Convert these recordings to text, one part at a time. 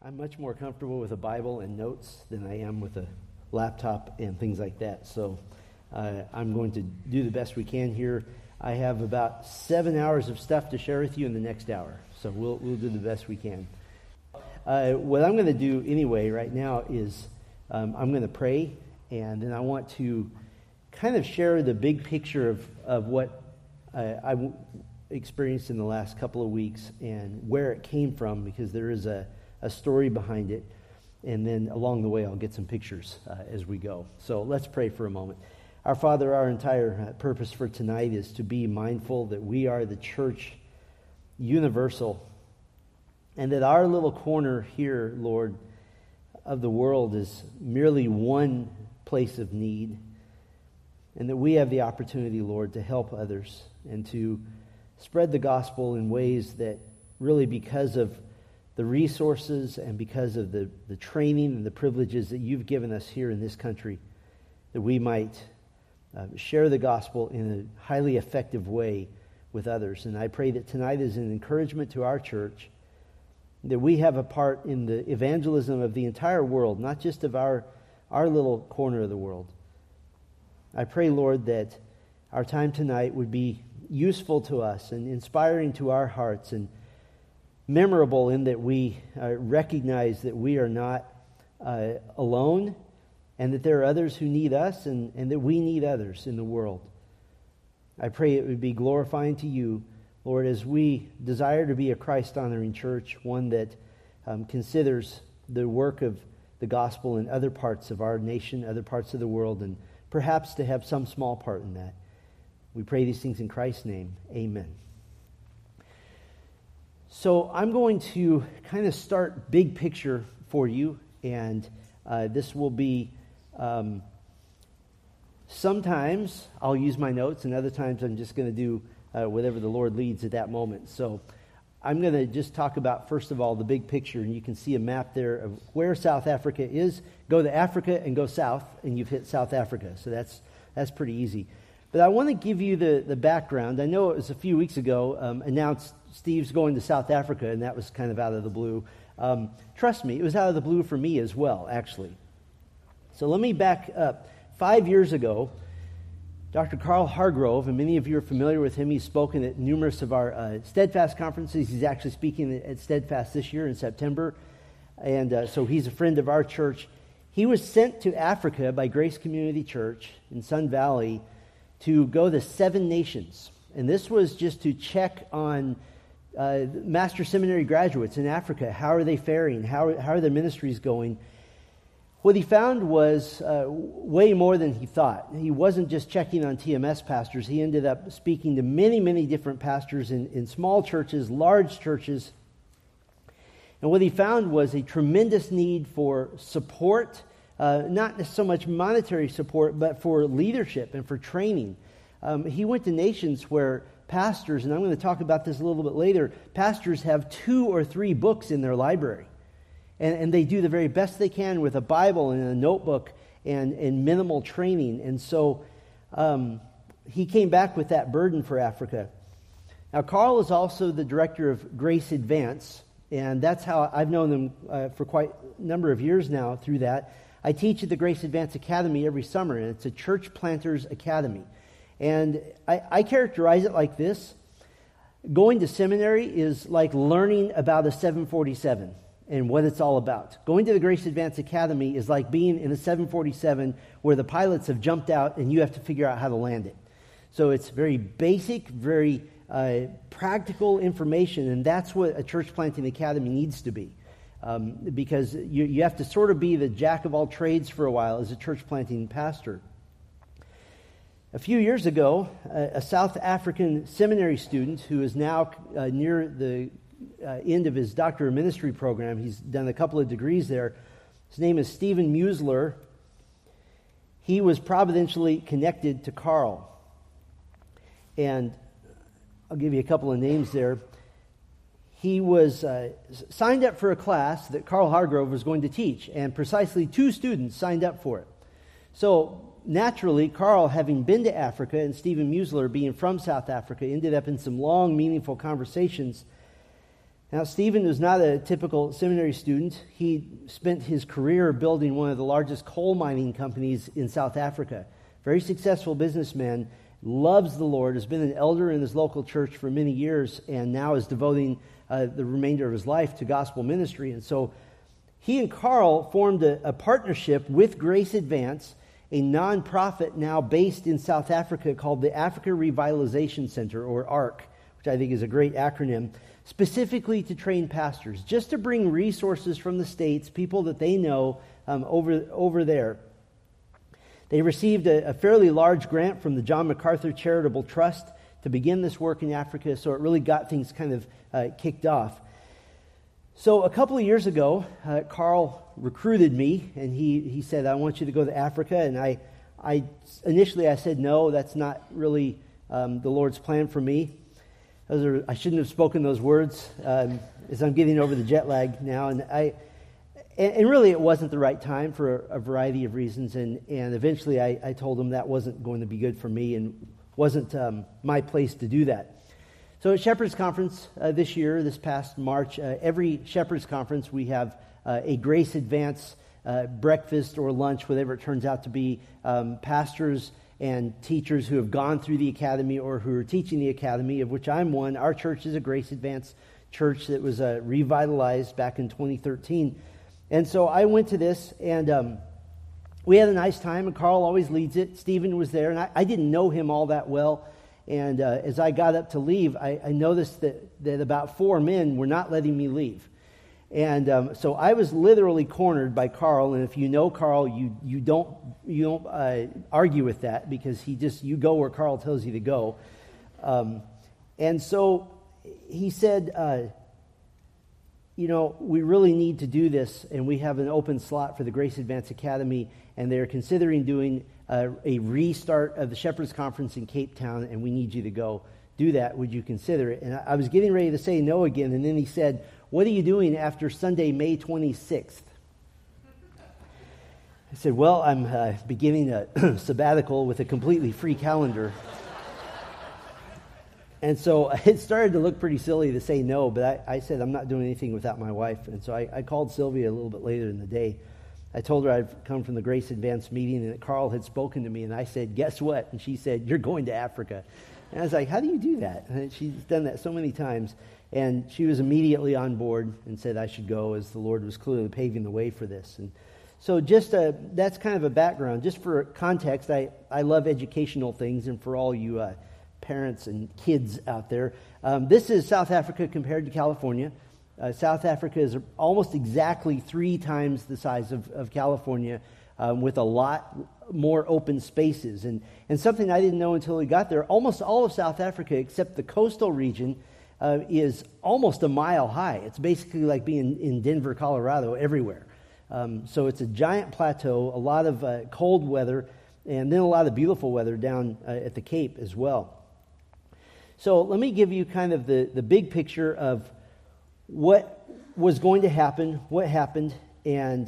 I'm much more comfortable with a Bible and notes than I am with a laptop and things like that. So I'm going to do the best we can here. I have about 7 hours of stuff to share with you in the next hour. So we'll do the best we can. What I'm going to do anyway right now is I'm going to pray, and then I want to kind of share the big picture of what I experienced in the last couple of weeks and where it came from, because there is a story behind it, and then along the way I'll get some pictures as we go. So let's pray for a moment. Our Father, our entire purpose for tonight is to be mindful that we are the church universal, and that our little corner here, Lord, of the world is merely one place of need, and that we have the opportunity, Lord, to help others and to spread the gospel in ways that really, because of the resources and because of the training and the privileges that you've given us here in this country, that we might share the gospel in a highly effective way with others. And I pray that tonight is an encouragement to our church, that we have a part in the evangelism of the entire world, not just of our little corner of the world. I pray, Lord, that our time tonight would be useful to us and inspiring to our hearts and memorable in that we recognize that we are not alone, and that there are others who need us, and that we need others in the world. I pray it would be glorifying to you, Lord, as we desire to be a Christ-honoring church, one that considers the work of the gospel in other parts of our nation, other parts of the world, and perhaps to have some small part in that. We pray these things in Christ's name. Amen. So I'm going to kind of start big picture for you, and this will be sometimes I'll use my notes, and other times I'm just going to do whatever the Lord leads at that moment. So I'm going to just talk about, first of all, the big picture, and you can see a map there of where South Africa is. Go to Africa and go south, and you've hit South Africa. So that's pretty easy. But I want to give you the background. I know it was a few weeks ago announced Steve's going to South Africa, and that was kind of out of the blue. Trust me, it was out of the blue for me as well, actually. So let me back up. 5 years ago, Dr. Carl Hargrove, and many of you are familiar with him. He's spoken at numerous of our Steadfast conferences. He's actually speaking at Steadfast this year in September, and so he's a friend of our church. He was sent to Africa by Grace Community Church in Sun Valley to go to 7 nations. And this was just to check on Master Seminary graduates in Africa. How are they faring? How are their ministries going? What he found was way more than he thought. He wasn't just checking on TMS pastors. He ended up speaking to many, many different pastors in small churches, large churches. And what he found was a tremendous need for support, not so much monetary support, but for leadership and for training. He went to nations where pastors, and I'm going to talk about this a little bit later, pastors have 2 or 3 books in their library. And they do the very best they can with a Bible and a notebook and minimal training. And so he came back with that burden for Africa. Now, Carl is also the director of Grace Advance, and that's how I've known them for quite a number of years now through that. I teach at the Grace Advance Academy every summer, and it's a church planters academy. And I characterize it like this. Going to seminary is like learning about a 747 and what it's all about. Going to the Grace Advance Academy is like being in a 747 where the pilots have jumped out and you have to figure out how to land it. So it's very basic, very practical information, and that's what a church planting academy needs to be. Because you have to sort of be the jack of all trades for a while as a church planting pastor. A few years ago, a South African seminary student who is now near the end of his Doctor of Ministry program, he's done a couple of degrees there. His name is Stephen Musler. He was providentially connected to Carl. And I'll give you a couple of names there. He was signed up for a class that Carl Hargrove was going to teach, and precisely 2 students signed up for it. So naturally, Carl, having been to Africa, and Stephen Musler being from South Africa, ended up in some long, meaningful conversations. Now, Stephen was not a typical seminary student. He spent his career building one of the largest coal mining companies in South Africa. Very successful businessman, loves the Lord, has been an elder in his local church for many years, and now is devoting the remainder of his life to gospel ministry. And so he and Carl formed a partnership with Grace Advance, a nonprofit now based in South Africa called the Africa Revitalization Center, or ARC, which I think is a great acronym, specifically to train pastors, just to bring resources from the States, people that they know over there. They received a fairly large grant from the John MacArthur Charitable Trust to begin this work in Africa, so it really got things kind of kicked off. So a couple of years ago, Carl recruited me, and he said, I want you to go to Africa. And I initially said, no, that's not really the Lord's plan for me. I shouldn't have spoken those words as I'm getting over the jet lag now. And really it wasn't the right time for a variety of reasons. And eventually I told him that wasn't going to be good for me and wasn't my place to do that. So at Shepherd's Conference this year, this past March, every Shepherd's Conference we have a Grace Advance breakfast or lunch, whatever it turns out to be, pastors and teachers who have gone through the academy or who are teaching the academy, of which I'm one. Our church is a Grace Advance church that was revitalized back in 2013. And so I went to this, and we had a nice time, and Carl always leads it. Stephen was there, and I didn't know him all that well. And as I got up to leave, I noticed that about 4 men were not letting me leave. And so I was literally cornered by Carl. And if you know Carl, you don't argue with that, because you go where Carl tells you to go. And so he said, we really need to do this, and we have an open slot for the Grace Advance Academy, and they're considering doing a restart of the Shepherd's Conference in Cape Town, and we need you to go do that. Would you consider it? And I was getting ready to say no again, and then he said, what are you doing after Sunday, May 26th? I said, well, I'm beginning a sabbatical with a completely free calendar. And so it started to look pretty silly to say no, but I said I'm not doing anything without my wife. And so I called Sylvia a little bit later in the day. I told her I'd come from the Grace Advance meeting and that Carl had spoken to me, and I said, guess what? And she said, you're going to Africa. And I was like, how do you do that? And she's done that so many times. And she was immediately on board and said I should go, as the Lord was clearly paving the way for this. And so just that's kind of a background. Just for context, I love educational things, and for all you parents and kids out there, this is South Africa compared to California. South Africa is almost exactly 3 times the size of California, with a lot more open spaces. And something I didn't know until we got there, almost all of South Africa, except the coastal region, is almost a mile high. It's basically like being in Denver, Colorado, everywhere. So it's a giant plateau, a lot of cold weather, and then a lot of beautiful weather down at the Cape as well. So let me give you kind of the big picture of what was going to happen, what happened, and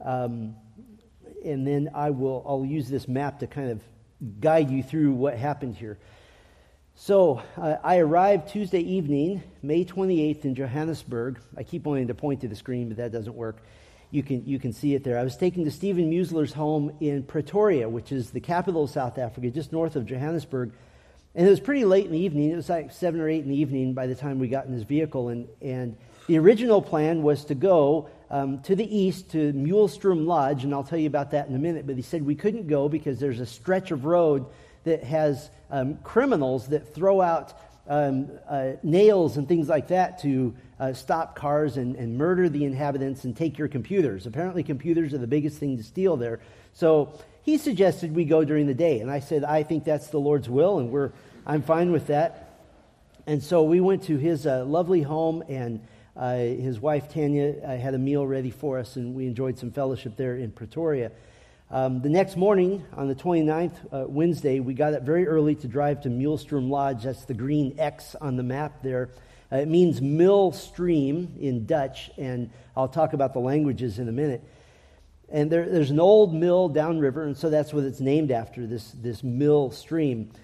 then I'll use this map to kind of guide you through what happened here. So I arrived Tuesday evening, May 28th in Johannesburg. I keep wanting to point to the screen, but that doesn't work. You can see it there. I was taken to Stephen Muesler's home in Pretoria, which is the capital of South Africa, just north of Johannesburg. And it was pretty late in the evening. It was like 7 or 8 in the evening by the time we got in his vehicle. And the original plan was to go to the east to Mulestrom Lodge, and I'll tell you about that in a minute. But he said we couldn't go because there's a stretch of road that has criminals that throw out nails and things like that to stop cars and murder the inhabitants and take your computers. Apparently computers are the biggest thing to steal there. So he suggested we go during the day, and I said, I think that's the Lord's will, and I'm fine with that. And so we went to his lovely home, and his wife Tanya had a meal ready for us, and we enjoyed some fellowship there in Pretoria. The next morning, on the 29th, Wednesday, we got up very early to drive to Mulestrom Lodge. That's the green X on the map there. It means mill stream in Dutch, and I'll talk about the languages in a minute. And there's an old mill downriver, and so that's what it's named after, this mill stream.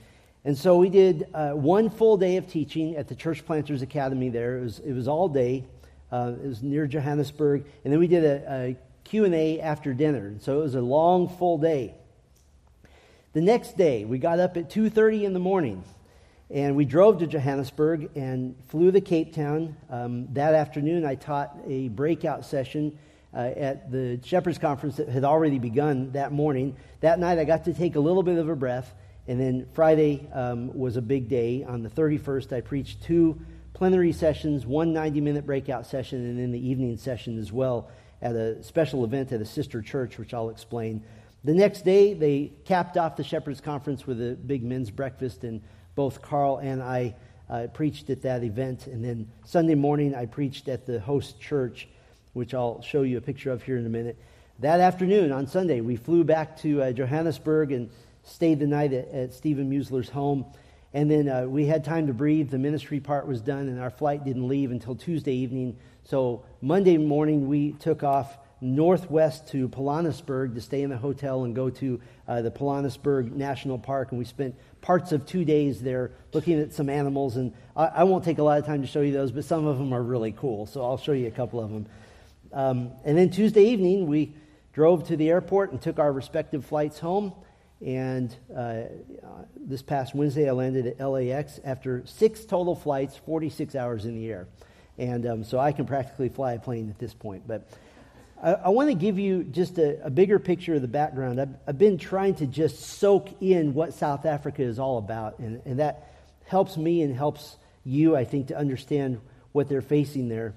And so we did one full day of teaching at the Church Planters Academy there. It was all day. It was near Johannesburg. And then we did a Q&A after dinner. And so it was a long, full day. The next day, we got up at 2:30 in the morning. And we drove to Johannesburg and flew to Cape Town. That afternoon, I taught a breakout session at the Shepherd's Conference that had already begun that morning. That night, I got to take a little bit of a breath. And then Friday was a big day. On the 31st, I preached 2 plenary sessions, 1 90-minute breakout session, and then the evening session as well at a special event at a sister church, which I'll explain. The next day, they capped off the Shepherd's Conference with a big men's breakfast, and both Carl and I preached at that event. And then Sunday morning, I preached at the host church, which I'll show you a picture of here in a minute. That afternoon, on Sunday, we flew back to Johannesburg and stayed the night at Stephen Musler's home. And then we had time to breathe. The ministry part was done, and our flight didn't leave until Tuesday evening. So Monday morning, we took off northwest to Pilanesberg to stay in the hotel and go to the Pilanesberg National Park. And we spent parts of 2 days there looking at some animals. And I won't take a lot of time to show you those, but some of them are really cool. So I'll show you a couple of them. And then Tuesday evening, we drove to the airport and took our respective flights home. And this past Wednesday, I landed at LAX after 6 total flights, 46 hours in the air. And so I can practically fly a plane at this point. But I want to give you just a bigger picture of the background. I've been trying to just soak in what South Africa is all about. And that helps me and helps you, I think, to understand what they're facing there.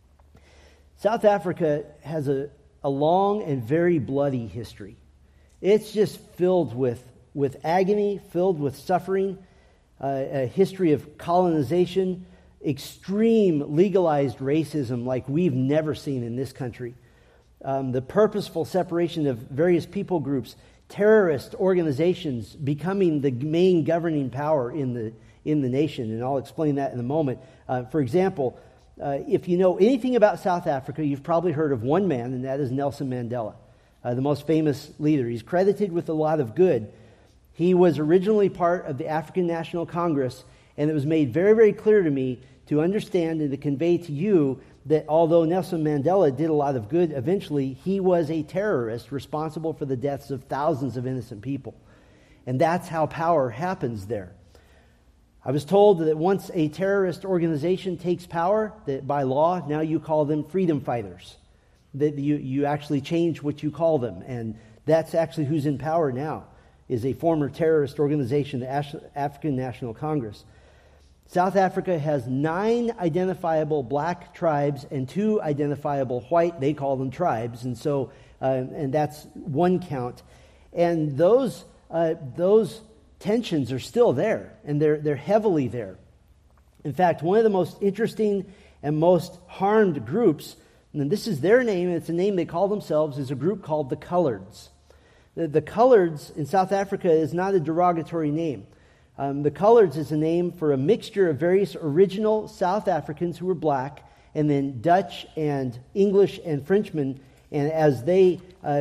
South Africa has a long and very bloody history. It's just filled with agony, filled with suffering, a history of colonization, extreme legalized racism like we've never seen in this country. The purposeful separation of various people groups, terrorist organizations becoming the main governing power in the nation, and I'll explain that in a moment. For example, if you know anything about South Africa, you've probably heard of one man, and that is Nelson Mandela, the most famous leader. He's credited with a lot of good. He was originally part of the African National Congress, and it was made very, very clear to me to understand and to convey to you that although Nelson Mandela did a lot of good, eventually he was a terrorist responsible for the deaths of thousands of innocent people. And that's how power happens there. I was told that once a terrorist organization takes power, that by law, now you call them freedom fighters. That you actually change what you call them. And that's actually who's in power now, is a former terrorist organization, the African National Congress. South Africa has 9 identifiable black tribes and 2 identifiable white, they call them tribes, and so and that's 1 count. And those tensions are still there, and they're heavily there. In fact, one of the most interesting and most harmed groups, and this is their name, and it's a name they call themselves, is a group called the Coloreds. The Coloreds in South Africa is not a derogatory name. The Coloreds is a name for a mixture of various original South Africans who were black, and then Dutch and English and Frenchmen. And as they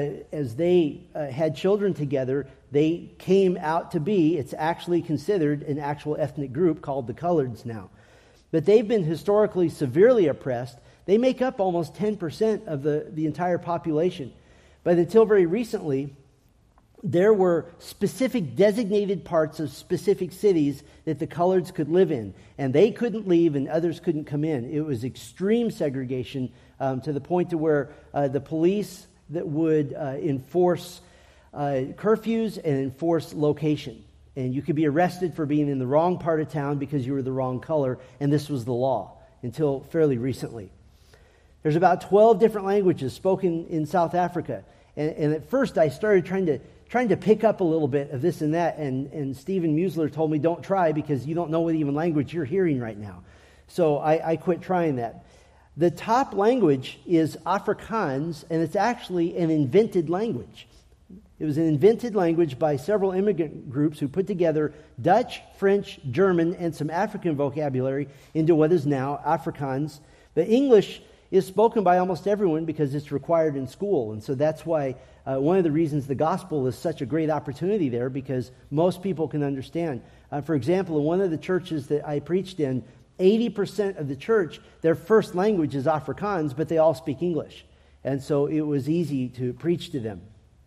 had children together, they came out to be, it's actually considered an actual ethnic group called the Coloreds now. But they've been historically severely oppressed. They make up almost 10% of the entire population. But until very recently, there were specific designated parts of specific cities that the Coloreds could live in. And they couldn't leave and others couldn't come in. It was extreme segregation to the point to where the police that would enforce curfews and enforce location. And you could be arrested for being in the wrong part of town because you were the wrong color. And this was the law until fairly recently. There's about 12 different languages spoken in South Africa. And at first I started trying to pick up a little bit of this and that, and Stephen Musler told me don't try because you don't know what even language you're hearing right now. So I quit trying that. The top language is Afrikaans, and it's actually an invented language. It was an invented language by several immigrant groups who put together Dutch, French, German, and some African vocabulary into what is now Afrikaans. The English is spoken by almost everyone because it's required in school. And so that's why one of the reasons the gospel is such a great opportunity there, because most people can understand. For example, in one of the churches that I preached in, 80% of the church, their first language is Afrikaans, but they all speak English. And so it was easy to preach to them.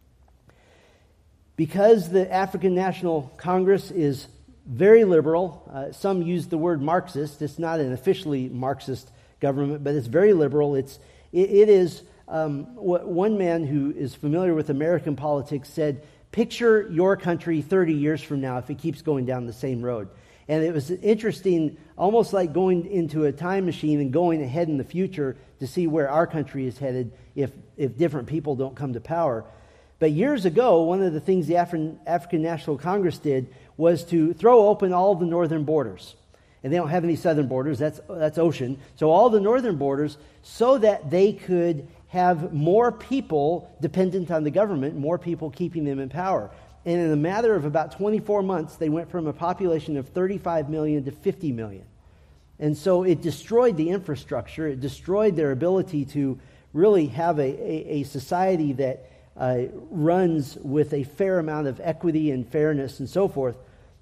Because the African National Congress is very liberal, some use the word Marxist. It's not an officially Marxist government, but it's very liberal. It is what one man who is familiar with American politics said, picture your country 30 years from now if it keeps going down the same road. And it was interesting, almost like going into a time machine and going ahead in the future to see where our country is headed if different people don't come to power. But years ago, one of the things the African National Congress did was to throw open all the northern borders. And they don't have any southern borders, that's ocean. So all the northern borders, so that they could have more people dependent on the government, more people keeping them in power. And in a matter of about 24 months, they went from a population of 35 million to 50 million. And so it destroyed the infrastructure. It destroyed their ability to really have a society that runs with a fair amount of equity and fairness and so forth.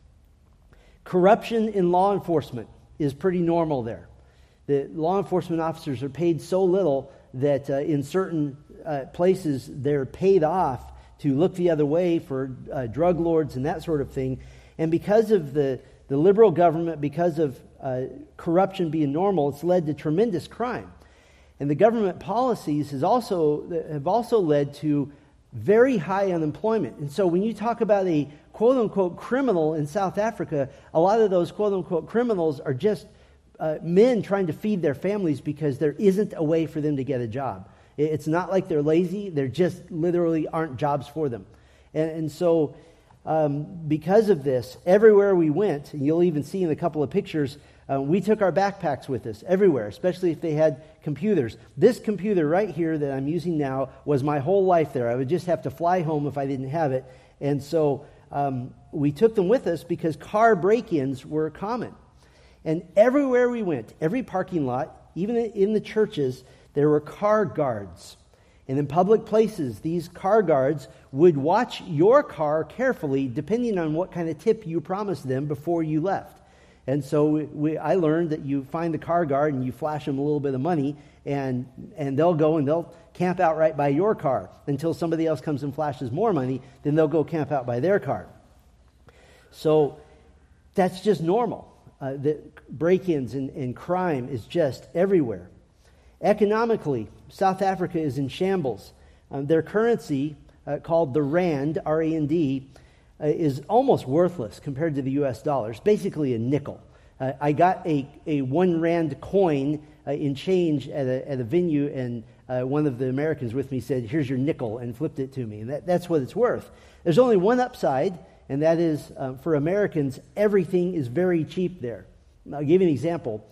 Corruption in law enforcement is pretty normal there. The law enforcement officers are paid so little that in certain places they're paid off to look the other way for drug lords and that sort of thing. And because of the liberal government, because of corruption being normal, it's led to tremendous crime. And the government policies have also led to very high unemployment. And so when you talk about a quote-unquote criminal in South Africa, a lot of those quote-unquote criminals are just men trying to feed their families because there isn't a way for them to get a job. It's not like they're lazy. There just literally aren't jobs for them. And so because of this, everywhere we went, and you'll even see in a couple of pictures, we took our backpacks with us everywhere, especially if they had computers. This computer right here that I'm using now was my whole life there. I would just have to fly home if I didn't have it. And so we took them with us because car break-ins were common. And everywhere we went, every parking lot, even in the churches, there were car guards. And in public places, these car guards would watch your car carefully depending on what kind of tip you promised them before you left. And so I learned that you find the car guard and you flash them a little bit of money, and they'll go and they'll camp out right by your car until somebody else comes and flashes more money, then they'll go camp out by their car. So that's just normal. The break-ins and crime is just everywhere. Economically, South Africa is in shambles. Their currency, called the Rand, R-A-N-D, is almost worthless compared to the U.S. dollar. It's basically a nickel. I got a 1 Rand coin in change at a venue, and one of the Americans with me said, "Here's your nickel," and flipped it to me. And that's what it's worth. There's only one upside, and that is for Americans, everything is very cheap there. I'll give you an example.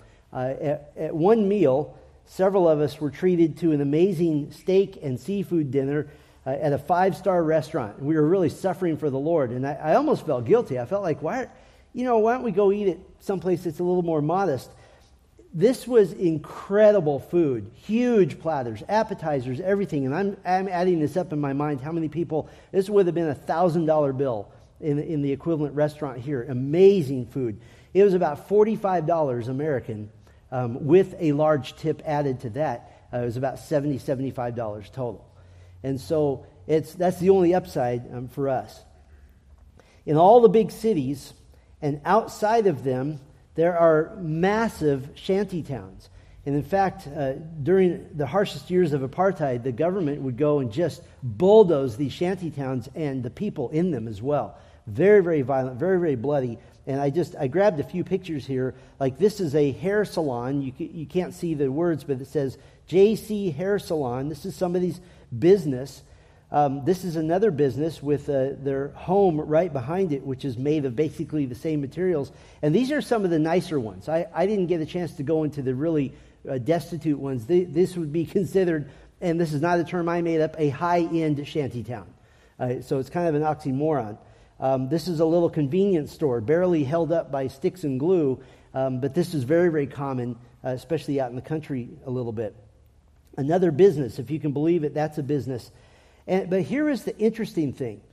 At one meal, several of us were treated to an amazing steak and seafood dinner at a 5-star restaurant. We were really suffering for the Lord, and I almost felt guilty. I felt like, why don't we go eat at someplace that's a little more modest? This was incredible food, huge platters, appetizers, everything. And I'm adding this up in my mind. How many people? This would have been a $1,000 bill in the equivalent restaurant here. Amazing food. It was about $45 American, with a large tip added to that. It was about $75 total. And so that's the only upside for us. In all the big cities and outside of them, there are massive shanty towns. And in fact, during the harshest years of apartheid, the government would go and just bulldoze these shanty towns and the people in them as well. Very, very violent, very, very bloody. And I grabbed a few pictures here. Like this is a hair salon. You can't see the words, but it says JC Hair Salon. This is somebody's business. This is another business with their home right behind it, which is made of basically the same materials. And these are some of the nicer ones. I didn't get a chance to go into the really destitute ones. This would be considered, and this is not a term I made up, a high-end shantytown. So it's kind of an oxymoron. This is a little convenience store, barely held up by sticks and glue, but this is very, very common, especially out in the country a little bit. Another business, if you can believe it, that's a business. But here is the interesting thing.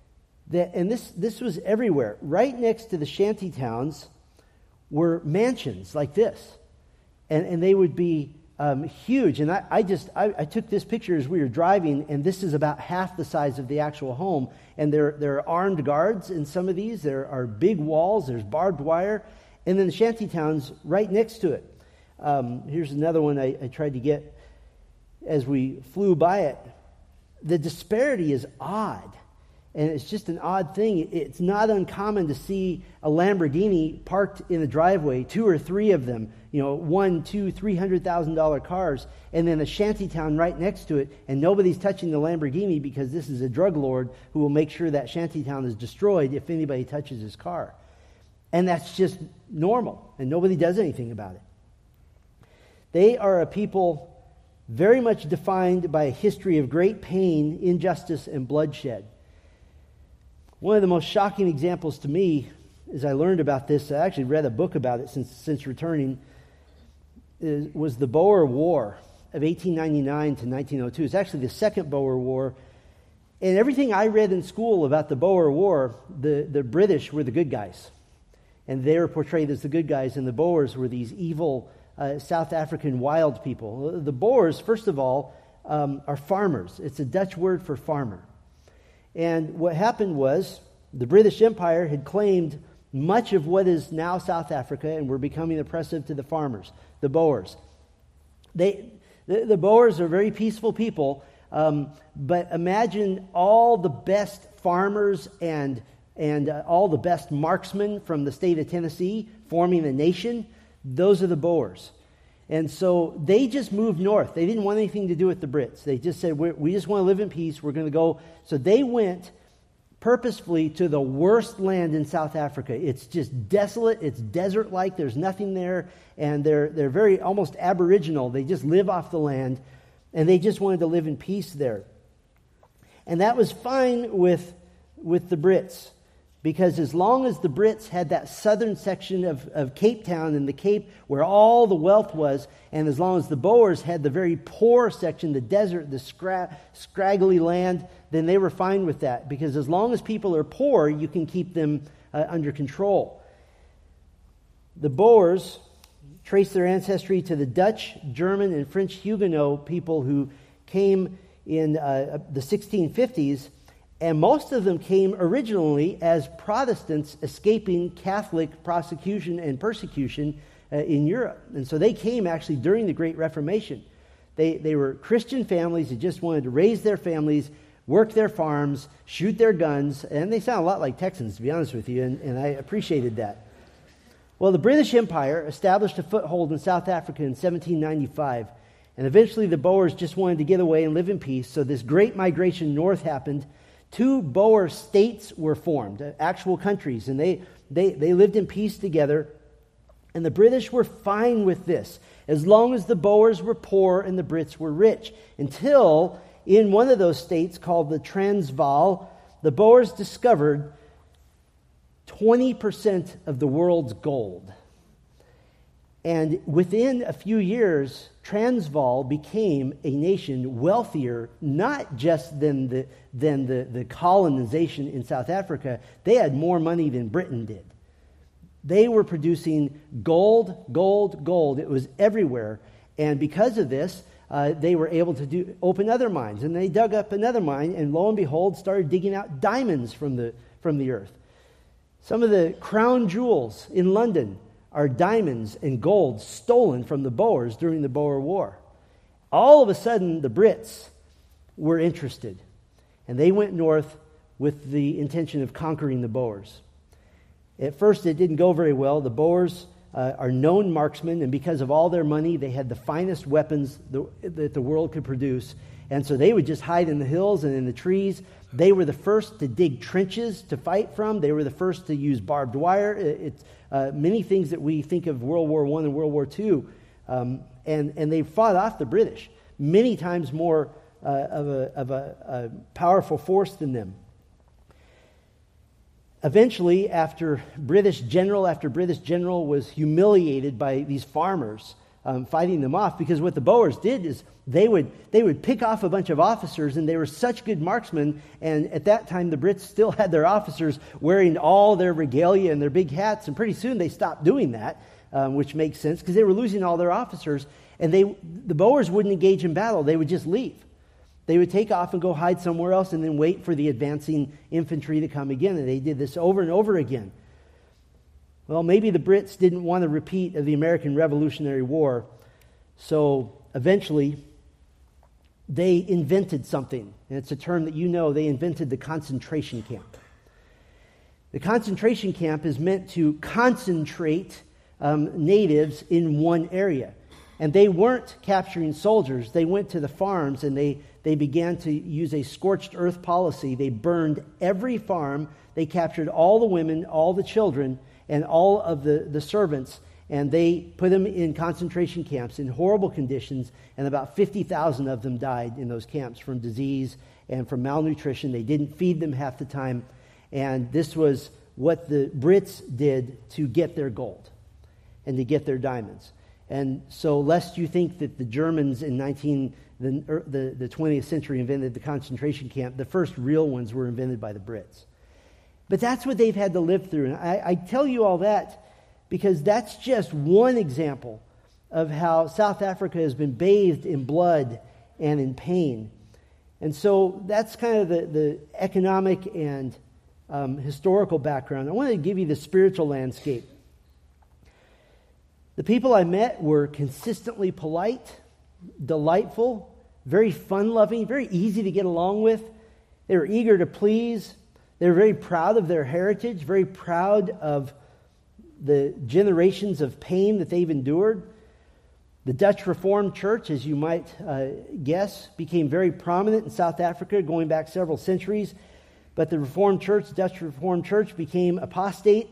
This was everywhere. Right next to the shanty towns were mansions like this. And they would be huge. And I took this picture as we were driving, and this is about half the size of the actual home. And there are armed guards in some of these. There are big walls. There's barbed wire. And then the shanty towns right next to it. Here's another one I tried to get as we flew by it. The disparity is odd. And it's just an odd thing. It's not uncommon to see a Lamborghini parked in the driveway, 2 or 3 of them, $100,000, $200,000, $300,000 cars, and then a shanty town right next to it, and nobody's touching the Lamborghini because this is a drug lord who will make sure that shanty town is destroyed if anybody touches his car. And that's just normal, and nobody does anything about it. They are a people very much defined by a history of great pain, injustice, and bloodshed. One of the most shocking examples to me, as I learned about this, I actually read a book about it since returning, was the Boer War of 1899 to 1902. It's actually the second Boer War. And everything I read in school about the Boer War, the British were the good guys. And they were portrayed as the good guys, and the Boers were these evil South African wild people. The Boers, first of all, are farmers. It's a Dutch word for farmer. And what happened was the British Empire had claimed much of what is now South Africa and were becoming oppressive to the farmers, the Boers. The Boers are very peaceful people, but imagine all the best farmers and all the best marksmen from the state of Tennessee forming a nation. Those are the Boers. And so they just moved north. They didn't want anything to do with the Brits. They just said, we just want to live in peace. We're going to go. So they went purposefully to the worst land in South Africa. It's just desolate. It's desert-like. There's nothing there. And they're very almost aboriginal. They just live off the land. And they just wanted to live in peace there. And that was fine with the Brits. Because as long as the Brits had that southern section of Cape Town and the Cape where all the wealth was, and as long as the Boers had the very poor section, the desert, the scraggly land, then they were fine with that. Because as long as people are poor, you can keep them under control. The Boers trace their ancestry to the Dutch, German, and French Huguenot people who came in the 1650s. And most of them came originally as Protestants escaping Catholic prosecution and persecution in Europe. And so they came actually during the Great Reformation. They were Christian families who just wanted to raise their families, work their farms, shoot their guns. And they sound a lot like Texans, to be honest with you, and I appreciated that. Well, the British Empire established a foothold in South Africa in 1795. And eventually the Boers just wanted to get away and live in peace. So this great migration north happened. 2 Boer states were formed, actual countries, and they lived in peace together. And the British were fine with this, as long as the Boers were poor and the Brits were rich. Until, in one of those states called the Transvaal, the Boers discovered 20% of the world's gold. And within a few years, Transvaal became a nation wealthier, not just than the colonization in South Africa. They had more money than Britain did. They were producing gold, gold, gold. It was everywhere. And because of this, they were able to open other mines. And they dug up another mine, and lo and behold, started digging out diamonds from the earth. Some of the crown jewels in London are diamonds and gold stolen from the Boers during the Boer War. All of a sudden, the Brits were interested, and they went north with the intention of conquering the Boers. At first, it didn't go very well. The Boers are known marksmen, and because of all their money, they had the finest weapons that the world could produce. And so they would just hide in the hills and in the trees. They were the first to dig trenches to fight from. They were the first to use barbed wire. It's many things that we think of World War I and World War II. And they fought off the British, many times more of a powerful force than them. Eventually, after British general was humiliated by these farmers, fighting them off, because what the Boers did is they would pick off a bunch of officers, and they were such good marksmen, and at that time the Brits still had their officers wearing all their regalia and their big hats, and pretty soon they stopped doing that, which makes sense because they were losing all their officers, and the Boers wouldn't engage in battle. They would just leave. They would take off and go hide somewhere else and then wait for the advancing infantry to come again, and they did this over and over again. Well, maybe the Brits didn't want a repeat of the American Revolutionary War, so eventually they invented something, and it's a term that you know. They invented the concentration camp. The concentration camp is meant to concentrate natives in one area, and they weren't capturing soldiers. They went to the farms, and they began to use a scorched earth policy. They burned every farm. They captured all the women, all the children, and all of the servants, and they put them in concentration camps in horrible conditions, and about 50,000 of them died in those camps from disease and from malnutrition. They didn't feed them half the time, and this was what the Brits did to get their gold and to get their diamonds. And so lest you think that the Germans in the 20th century invented the concentration camp, the first real ones were invented by the Brits. But that's what they've had to live through. And I tell you all that because that's just one example of how South Africa has been bathed in blood and in pain. And so that's kind of the economic and historical background. I want to give you the spiritual landscape. The people I met were consistently polite, delightful, very fun-loving, very easy to get along with. They were eager to please. They were very proud of their heritage, very proud of the generations of pain that they've endured. The Dutch Reformed Church, as you might guess, became very prominent in South Africa going back several centuries. But the Dutch Reformed Church became apostate.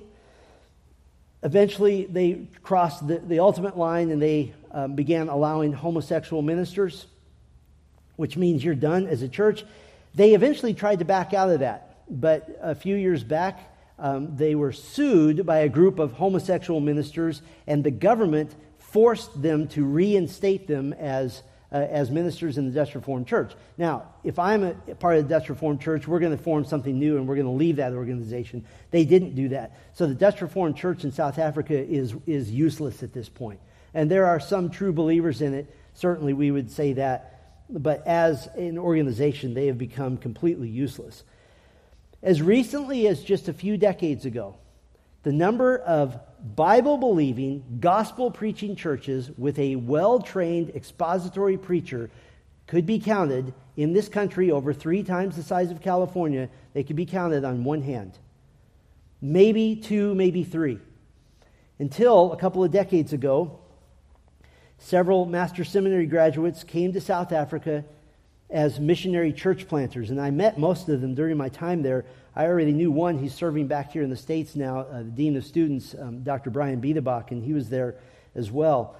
Eventually, they crossed the ultimate line, and they began allowing homosexual ministers, which means you're done as a church. They eventually tried to back out of that. But a few years back, they were sued by a group of homosexual ministers, and the government forced them to reinstate them as ministers in the Dutch Reformed Church. Now, if I'm a part of the Dutch Reformed Church, we're going to form something new, and we're going to leave that organization. They didn't do that. So the Dutch Reformed Church in South Africa is useless at this point. And there are some true believers in it. Certainly we would say that. But as an organization, they have become completely useless. As recently as just a few decades ago, the number of Bible-believing, gospel-preaching churches with a well-trained expository preacher could be counted in this country over 3 times the size of California. They could be counted on one hand. Maybe 2, maybe 3. Until a couple of decades ago, several master seminary graduates came to South Africa as missionary church planters, and I met most of them during my time there. I already knew one. He's serving back here in the States now, the Dean of Students, Dr. Brian Biedebach, and he was there as well.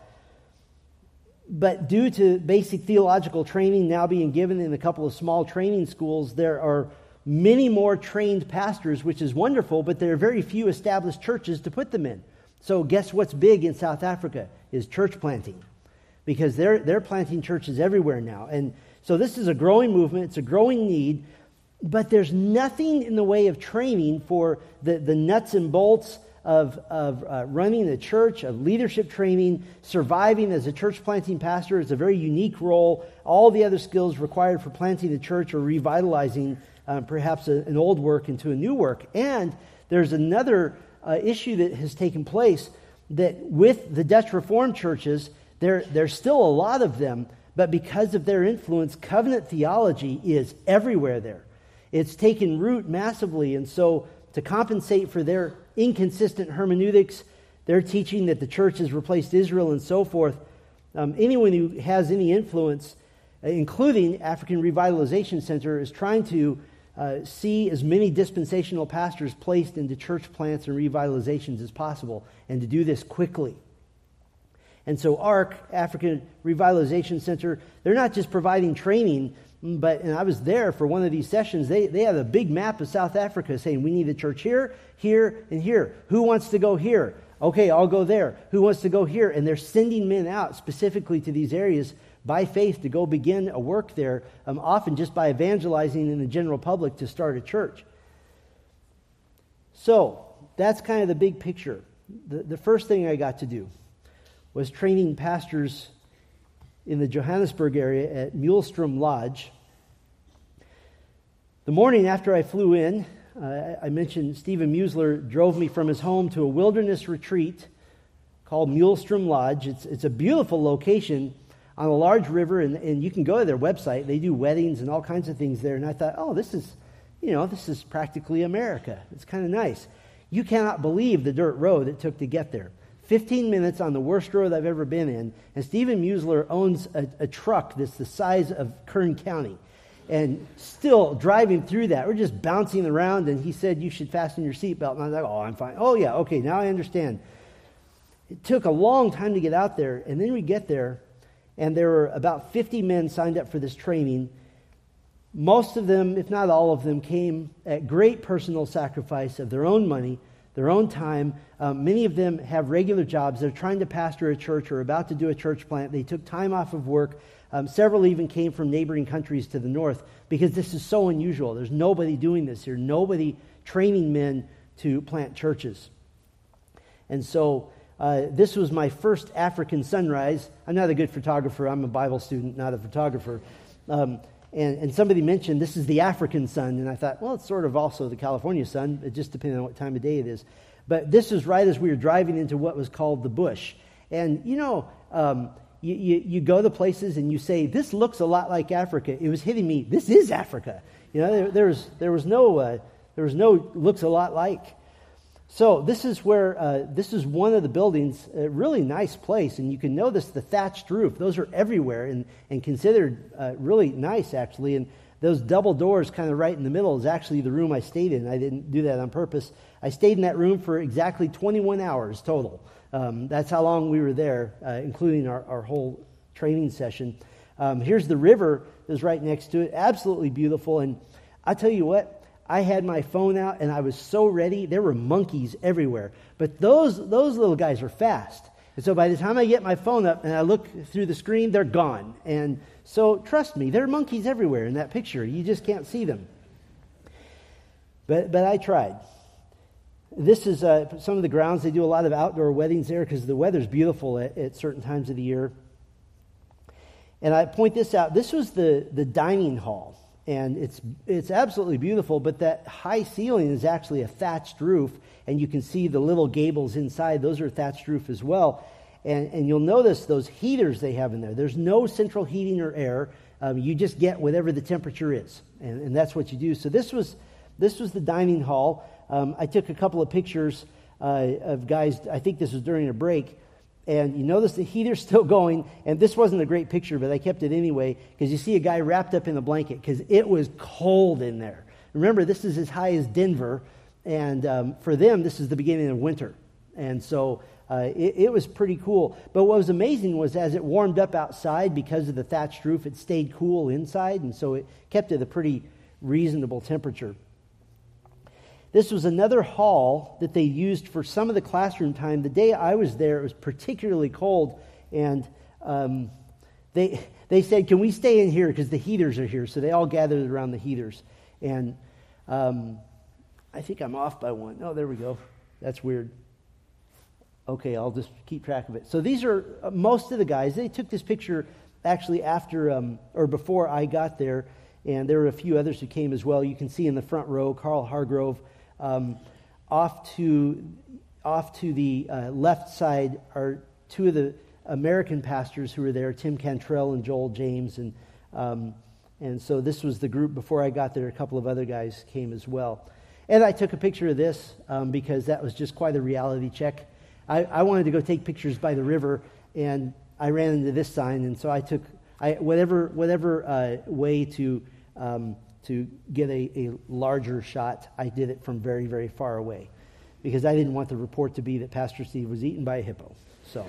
But due to basic theological training now being given in a couple of small training schools, there are many more trained pastors, which is wonderful, but there are very few established churches to put them in. So guess what's big in South Africa is church planting, because they're planting churches everywhere now. And so this is a growing movement. It's a growing need. But there's nothing in the way of training for the nuts and bolts of running a church, of leadership training, surviving as a church planting pastor. It's a very unique role. All the other skills required for planting a church or revitalizing perhaps an old work into a new work. And there's another issue that has taken place, that with the Dutch Reformed churches, there's still a lot of them, but because of their influence, covenant theology is everywhere there. It's taken root massively, and so to compensate for their inconsistent hermeneutics, their teaching that the church has replaced Israel and so forth, anyone who has any influence, including African Revitalization Center, is trying to see as many dispensational pastors placed into church plants and revitalizations as possible, and to do this quickly. And so ARC, African Revitalization Center, they're not just providing training, but, and I was there for one of these sessions, they have a big map of South Africa saying, we need a church here, here, and here. Who wants to go here? Okay, I'll go there. Who wants to go here? And they're sending men out specifically to these areas by faith to go begin a work there, often just by evangelizing in the general public to start a church. So that's kind of the big picture. The first thing I got to do was training pastors in the Johannesburg area at Mulestrom Lodge. The morning after I flew in, I mentioned Stephen Musler drove me from his home to a wilderness retreat called Mulestrom Lodge. It's a beautiful location on a large river, and you can go to their website. They do weddings and all kinds of things there. And I thought, oh, this is practically America. It's kind of nice. You cannot believe the dirt road it took to get there. 15 minutes on the worst road I've ever been in. And Stephen Musler owns a truck that's the size of Kern County. And still driving through that, we're just bouncing around, and he said, you should fasten your seatbelt. And I was like, oh, I'm fine. Oh, yeah, okay, now I understand. It took a long time to get out there, and then we get there, and there were about 50 men signed up for this training. Most of them, if not all of them, came at great personal sacrifice of their own money, their own time. Many of them have regular jobs. They're trying to pastor a church or about to do a church plant. They took time off of work. Several even came from neighboring countries to the north because this is so unusual. There's nobody doing this here, nobody training men to plant churches. And so this was my first African sunrise. I'm not a good photographer. I'm a Bible student, not a photographer. And somebody mentioned this is the African sun, and I thought, well, it's sort of also the California sun. It just depends on what time of day it is. But this was right as we were driving into what was called the bush. And, you go to places and you say, this looks a lot like Africa. It was hitting me, this is Africa. There was no looks a lot like. So this is where, this is one of the buildings, a really nice place, and you can notice the thatched roof. Those are everywhere and considered really nice, actually. And those double doors kind of right in the middle is actually the room I stayed in. I didn't do that on purpose. I stayed in that room for exactly 21 hours total. That's how long we were there, including our whole training session. Here's the river that's right next to it. Absolutely beautiful. And I tell you what, I had my phone out and I was so ready. There were monkeys everywhere. But those little guys are fast. And so by the time I get my phone up and I look through the screen, they're gone. And so trust me, there are monkeys everywhere in that picture. You just can't see them. But I tried. This is some of the grounds. They do a lot of outdoor weddings there because the weather's beautiful at certain times of the year. And I point this out. This was the dining hall. And it's absolutely beautiful, but that high ceiling is actually a thatched roof, and you can see the little gables inside. Those are thatched roof as well. And you'll notice those heaters they have in there. There's no central heating or air. You just get whatever the temperature is, and that's what you do. So this was the dining hall. I took a couple of pictures of guys. I think this was during a break. And you notice the heater's still going, and this wasn't a great picture, but I kept it anyway, because you see a guy wrapped up in a blanket, because it was cold in there. Remember, this is as high as Denver, and for them, this is the beginning of winter. And so it was pretty cool. But what was amazing was as it warmed up outside, because of the thatched roof, it stayed cool inside, and so it kept it a pretty reasonable temperature. This was another hall that they used for some of the classroom time. The day I was there, it was particularly cold, and they said, can we stay in here because the heaters are here? So they all gathered around the heaters. And I think I'm off by one. Oh, there we go. That's weird. Okay, I'll just keep track of it. So these are most of the guys. They took this picture actually after or before I got there, and there were a few others who came as well. You can see in the front row, Carl Hargrove. Off to the left side are two of the American pastors who were there, Tim Cantrell and Joel James, and so this was the group before I got there. A couple of other guys came as well, and I took a picture of this because that was just quite a reality check. I wanted to go take pictures by the river, and I ran into this sign, and so I took whatever way to get a larger shot. I did it from very, very far away because I didn't want the report to be that Pastor Steve was eaten by a hippo. So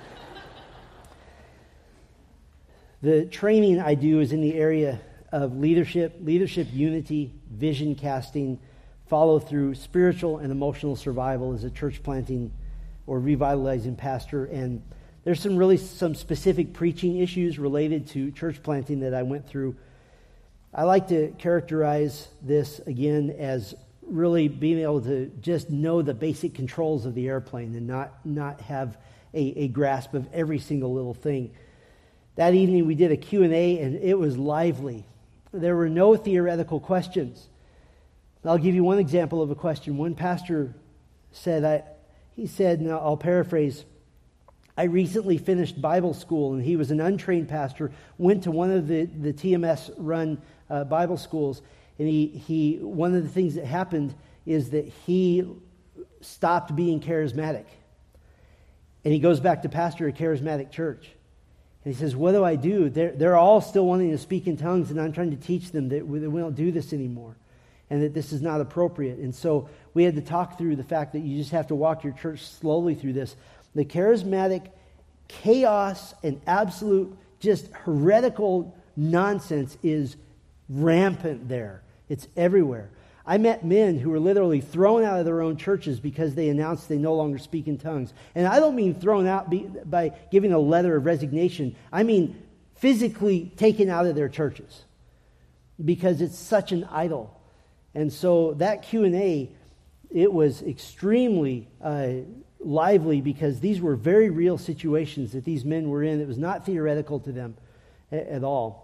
the training I do is in the area of leadership unity, vision casting, follow through, spiritual and emotional survival as a church planting or revitalizing pastor, and there's some specific preaching issues related to church planting that I went through. I like to characterize this again as really being able to just know the basic controls of the airplane and not have a grasp of every single little thing. That evening we did a Q&A, and it was lively. There were no theoretical questions. I'll give you one example of a question. One pastor said, now I'll paraphrase, I recently finished Bible school, and he was an untrained pastor, went to one of the TMS-run Bible schools, and he one of the things that happened is that he stopped being charismatic. And he goes back to pastor a charismatic church. And he says, what do I do? They're all still wanting to speak in tongues, and I'm trying to teach them that we don't do this anymore and that this is not appropriate. And so we had to talk through the fact that you just have to walk your church slowly through this. The charismatic chaos and absolute just heretical nonsense is rampant there. It's everywhere. I met men who were literally thrown out of their own churches because they announced they no longer speak in tongues. And I don't mean thrown out by giving a letter of resignation. I mean physically taken out of their churches because it's such an idol. And so that Q&A, it was extremely lively because these were very real situations that these men were in. It was not theoretical to them at all.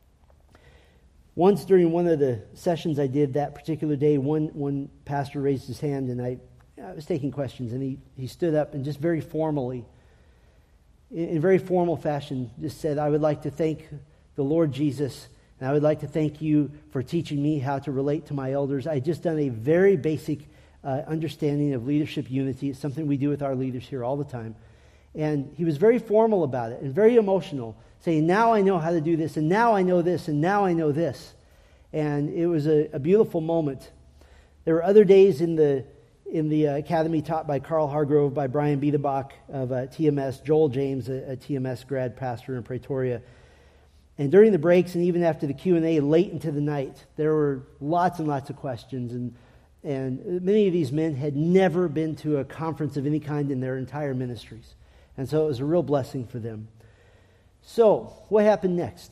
Once during one of the sessions I did that particular day, one pastor raised his hand, and I was taking questions, and he stood up and just very formally, in very formal fashion, just said, I would like to thank the Lord Jesus, and I would like to thank you for teaching me how to relate to my elders. I just done a very basic understanding of leadership unity. It's something we do with our leaders here all the time. And he was very formal about it and very emotional, saying, now I know how to do this, and now I know this, and now I know this. And it was a beautiful moment. There were other days in the academy taught by Carl Hargrove, by Brian Biederbach of TMS, Joel James, a TMS grad pastor in Pretoria. And during the breaks and even after the Q&A late into the night, there were lots and lots of questions. And many of these men had never been to a conference of any kind in their entire ministries. And so it was a real blessing for them. So, what happened next?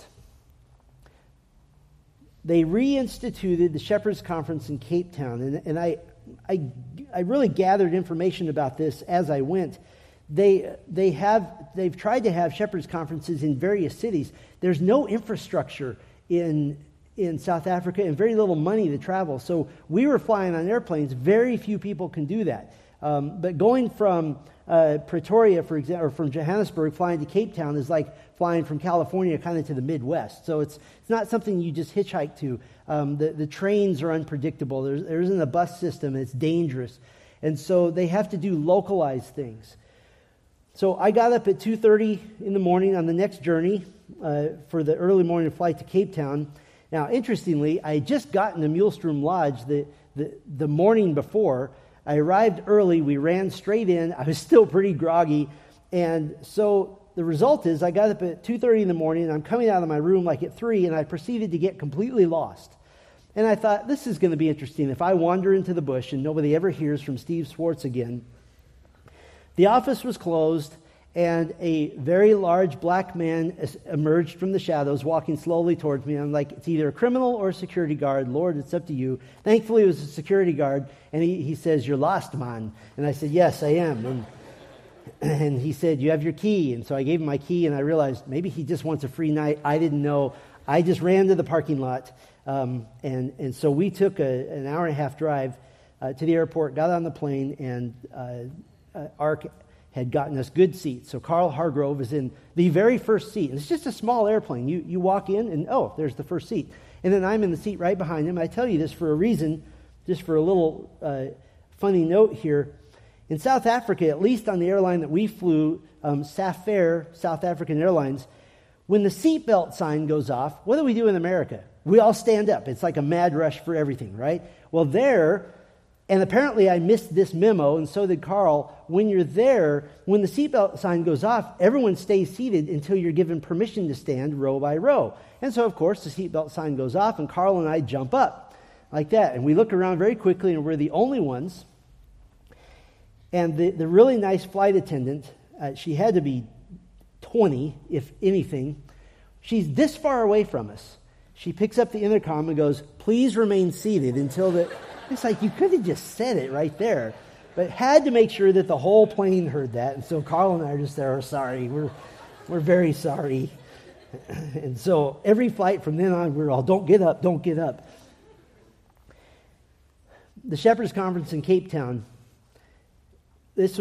They reinstituted the Shepherds Conference in Cape Town, and I really gathered information about this as I went. They've tried to have Shepherds Conferences in various cities. There's no infrastructure in South Africa and very little money to travel. So we were flying on airplanes. Very few people can do that. But going from Pretoria, for example, or from Johannesburg, flying to Cape Town is like flying from California kind of to the Midwest. So it's not something you just hitchhike to. The trains are unpredictable. There isn't a bus system, and it's dangerous. And so they have to do localized things. So I got up at 2:30 in the morning on the next journey for the early morning flight to Cape Town. Now, interestingly, I had just gotten to Mulestrom Lodge the morning before. I arrived early. We ran straight in. I was still pretty groggy. And so the result is I got up at 2:30 in the morning, and I'm coming out of my room like at 3, and I proceeded to get completely lost. And I thought, this is going to be interesting. If I wander into the bush and nobody ever hears from Steve Swartz again. The office was closed, and a very large black man emerged from the shadows, walking slowly towards me. I'm like, it's either a criminal or a security guard. Lord, it's up to you. Thankfully, it was a security guard, and he says, you're lost, man. And I said, yes, I am. And he said, you have your key. And so I gave him my key, and I realized maybe he just wants a free night. I didn't know. I just ran to the parking lot. And so we took an hour and a half drive to the airport, got on the plane, and ARC had gotten us good seats. So Carl Hargrove is in the very first seat. And it's just a small airplane. You walk in, and there's the first seat. And then I'm in the seat right behind him. I tell you this for a reason, just for a little funny note here. In South Africa, at least on the airline that we flew, SAFair, South African Airlines, when the seatbelt sign goes off, what do we do in America? We all stand up. It's like a mad rush for everything, right? Well, there, and apparently I missed this memo, and so did Carl, when you're there, when the seatbelt sign goes off, everyone stays seated until you're given permission to stand row by row. And so, of course, the seatbelt sign goes off, and Carl and I jump up like that. And we look around very quickly, and we're the only ones. And the really nice flight attendant, she had to be 20, if anything. She's this far away from us. She picks up the intercom and goes, "Please remain seated until the..." It's like, you could have just said it right there. But had to make sure that the whole plane heard that. And so Carl and I are just there, sorry, we're very sorry. And so every flight from then on, we're all, don't get up, don't get up. The Shepherds Conference in Cape Town, it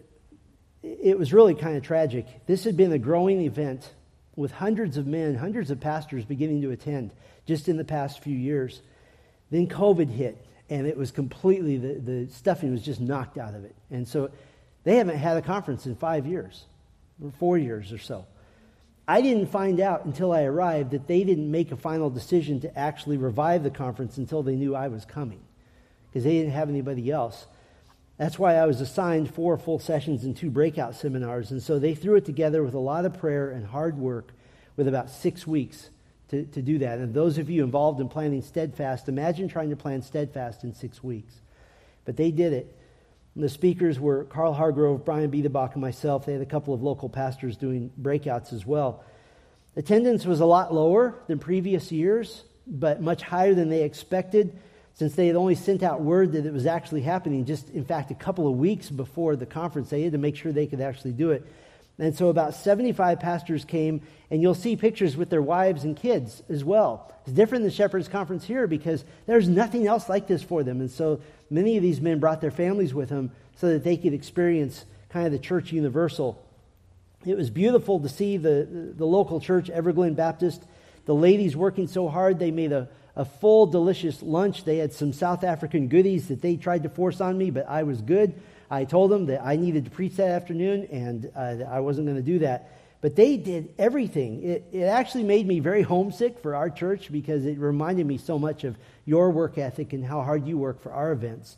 was really kind of tragic. This had been a growing event with hundreds of men, hundreds of pastors beginning to attend just in the past few years. Then COVID hit, and it was completely, the stuffing was just knocked out of it. And so they haven't had a conference in 5 years, or 4 years or so. I didn't find out until I arrived that they didn't make a final decision to actually revive the conference until they knew I was coming, because they didn't have anybody else. That's why I was assigned 4 full sessions and 2 breakout seminars. And so they threw it together with a lot of prayer and hard work with about 6 weeks to do that. And those of you involved in planning Steadfast, imagine trying to plan Steadfast in 6 weeks. But they did it. And the speakers were Carl Hargrove, Brian Biederbach, and myself. They had a couple of local pastors doing breakouts as well. Attendance was a lot lower than previous years, but much higher than they expected, since they had only sent out word that it was actually happening just, in fact, a couple of weeks before the conference. They had to make sure they could actually do it. And so about 75 pastors came, and you'll see pictures with their wives and kids as well. It's different than Shepherd's Conference here because there's nothing else like this for them. And so many of these men brought their families with them so that they could experience kind of the church universal. It was beautiful to see the local church, Everglen Baptist, the ladies working so hard. They made a full, delicious lunch. They had some South African goodies that they tried to force on me, but I was good. I told them that I needed to preach that afternoon, and I wasn't going to do that. But they did everything. It actually made me very homesick for our church because it reminded me so much of your work ethic and how hard you work for our events.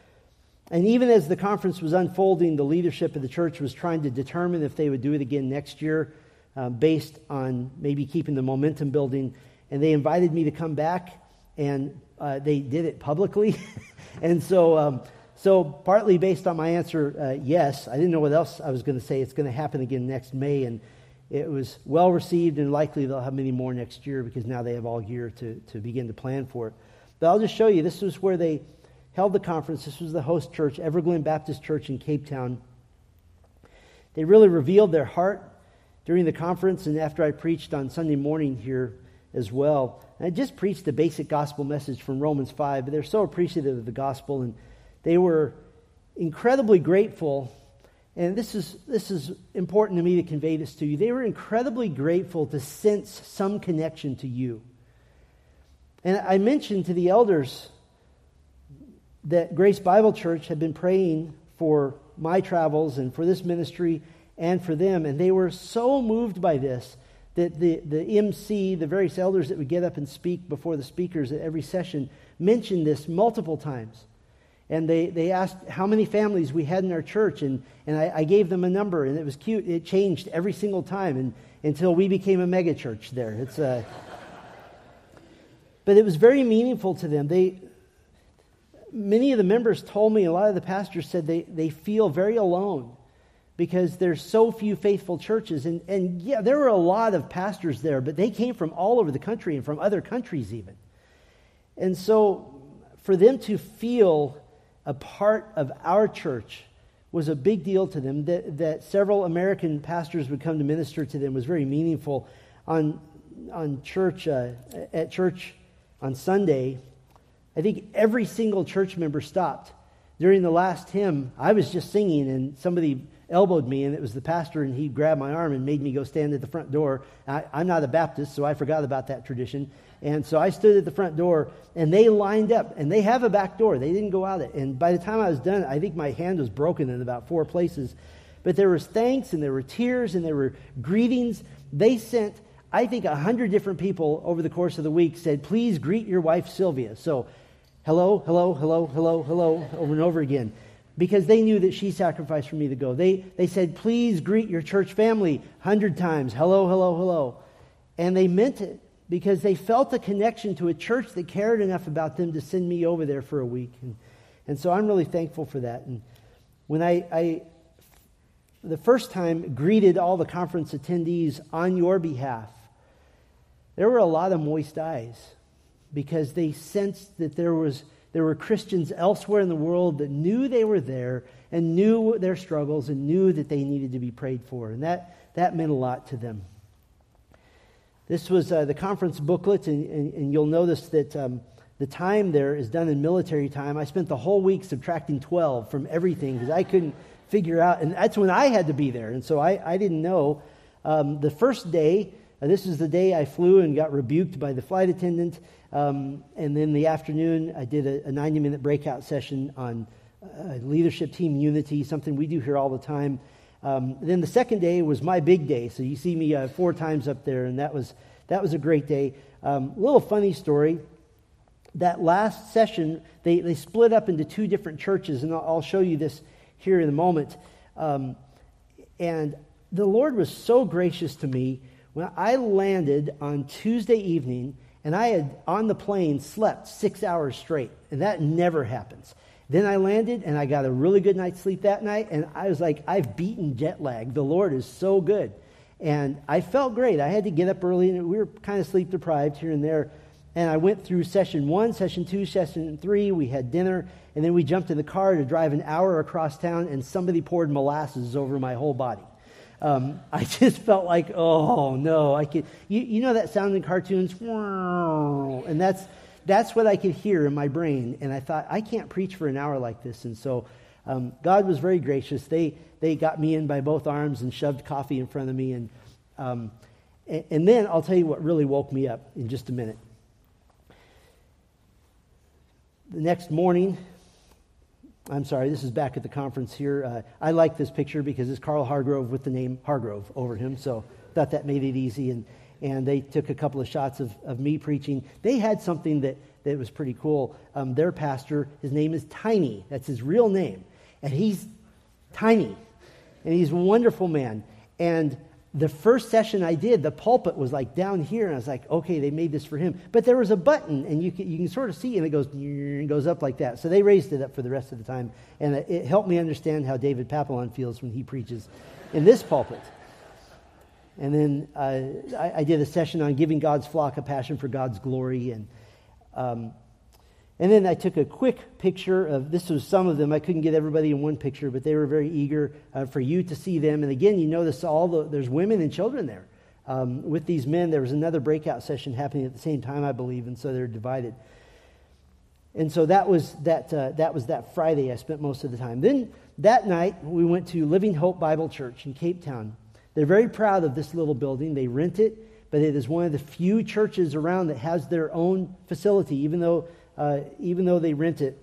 And even as the conference was unfolding, the leadership of the church was trying to determine if they would do it again next year based on maybe keeping the momentum building. And they invited me to come back, and they did it publicly. And so partly based on my answer, yes, I didn't know what else I was going to say. It's going to happen again next May, and it was well received, and likely they'll have many more next year because now they have all year to begin to plan for it. But I'll just show you, this was where they held the conference. This was the host church, Everglen Baptist Church in Cape Town. They really revealed their heart during the conference and after I preached on Sunday morning here as well. And I just preached the basic gospel message from Romans 5, but they're so appreciative of the gospel, and they were incredibly grateful, and this is important to me to convey this to you. They were incredibly grateful to sense some connection to you. And I mentioned to the elders that Grace Bible Church had been praying for my travels and for this ministry and for them, and they were so moved by this that the MC, the various elders that would get up and speak before the speakers at every session, mentioned this multiple times. And they asked how many families we had in our church, and I gave them a number, and it was cute. It changed every single time and until we became a mega church there. But it was very meaningful to them. Many of the members told me, a lot of the pastors said they feel very alone because there's so few faithful churches. And yeah, there were a lot of pastors there, but they came from all over the country and from other countries even. And so for them to feel a part of our church was a big deal to them. That several American pastors would come to minister to them was very meaningful. At church on Sunday, I think every single church member stopped. During the last hymn, I was just singing and somebody elbowed me, and it was the pastor, and he grabbed my arm and made me go stand at the front door. I'm not a Baptist, so I forgot about that tradition. And so I stood at the front door, and they lined up, and they have a back door. They didn't go out it. And by the time I was done, I think my hand was broken in about 4 places. But there was thanks, and there were tears, and there were greetings. They sent, I think, 100 different people over the course of the week said, "Please greet your wife, Sylvia." So hello, hello, hello, hello, hello, over and over again. Because they knew that she sacrificed for me to go. They said, "Please greet your church family," 100 times. Hello, hello, hello. And they meant it because they felt a connection to a church that cared enough about them to send me over there for a week. And so I'm really thankful for that. And when I the first time greeted all the conference attendees on your behalf, there were a lot of moist eyes because they sensed that there were Christians elsewhere in the world that knew they were there and knew their struggles and knew that they needed to be prayed for. And that meant a lot to them. This was the conference booklet, and you'll notice that the time there is done in military time. I spent the whole week subtracting 12 from everything because I couldn't figure out, and that's when I had to be there, and so I didn't know. The first day, this is the day I flew and got rebuked by the flight attendant, and then the afternoon I did a 90-minute breakout session on leadership team unity, something we do here all the time. Then the second day was my big day, so you see me 4 times up there, and that was a great day. Little funny story. That last session, they split up into 2 different churches, and I'll show you this here in a moment. And the Lord was so gracious to me when I landed on Tuesday evening, and I had, on the plane, slept 6 hours straight, and that never happens. Then I landed, and I got a really good night's sleep that night, and I was like, I've beaten jet lag. The Lord is so good. And I felt great. I had to get up early, and we were kind of sleep deprived here and there. And I went through session 1, session 2, session 3. We had dinner, and then we jumped in the car to drive an hour across town, and somebody poured molasses over my whole body. I just felt like, oh no, I could. You know that sound in cartoons, and that's what I could hear in my brain. And I thought, I can't preach for an hour like this. And so God was very gracious. They got me in by both arms and shoved coffee in front of me. And then I'll tell you what really woke me up in just a minute. The next morning, this is back at the conference here. I like this picture because it's Carl Hargrove with the name Hargrove over him, so thought that made it easy. And they took a couple of shots of me preaching. They had something that was pretty cool. Their pastor, his name is Tiny. That's his real name. And he's tiny. And he's a wonderful man. And the first session I did, the pulpit was like down here, and I was like, okay, they made this for him. But there was a button, and you can sort of see, and it goes up like that. So they raised it up for the rest of the time, and it helped me understand how David Papillon feels when he preaches in this pulpit. And then I did a session on giving God's flock a passion for God's glory, and then I took a quick picture of, this was some of them. I couldn't get everybody in one picture, but they were very eager for you to see them. And again, you notice there's women and children there. With these men, there was another breakout session happening at the same time, I believe, and so they're divided. And so that was that Friday I spent most of the time. Then that night, we went to Living Hope Bible Church in Cape Town. They're very proud of this little building. They rent it, but it is one of the few churches around that has their own facility, even though they rent it.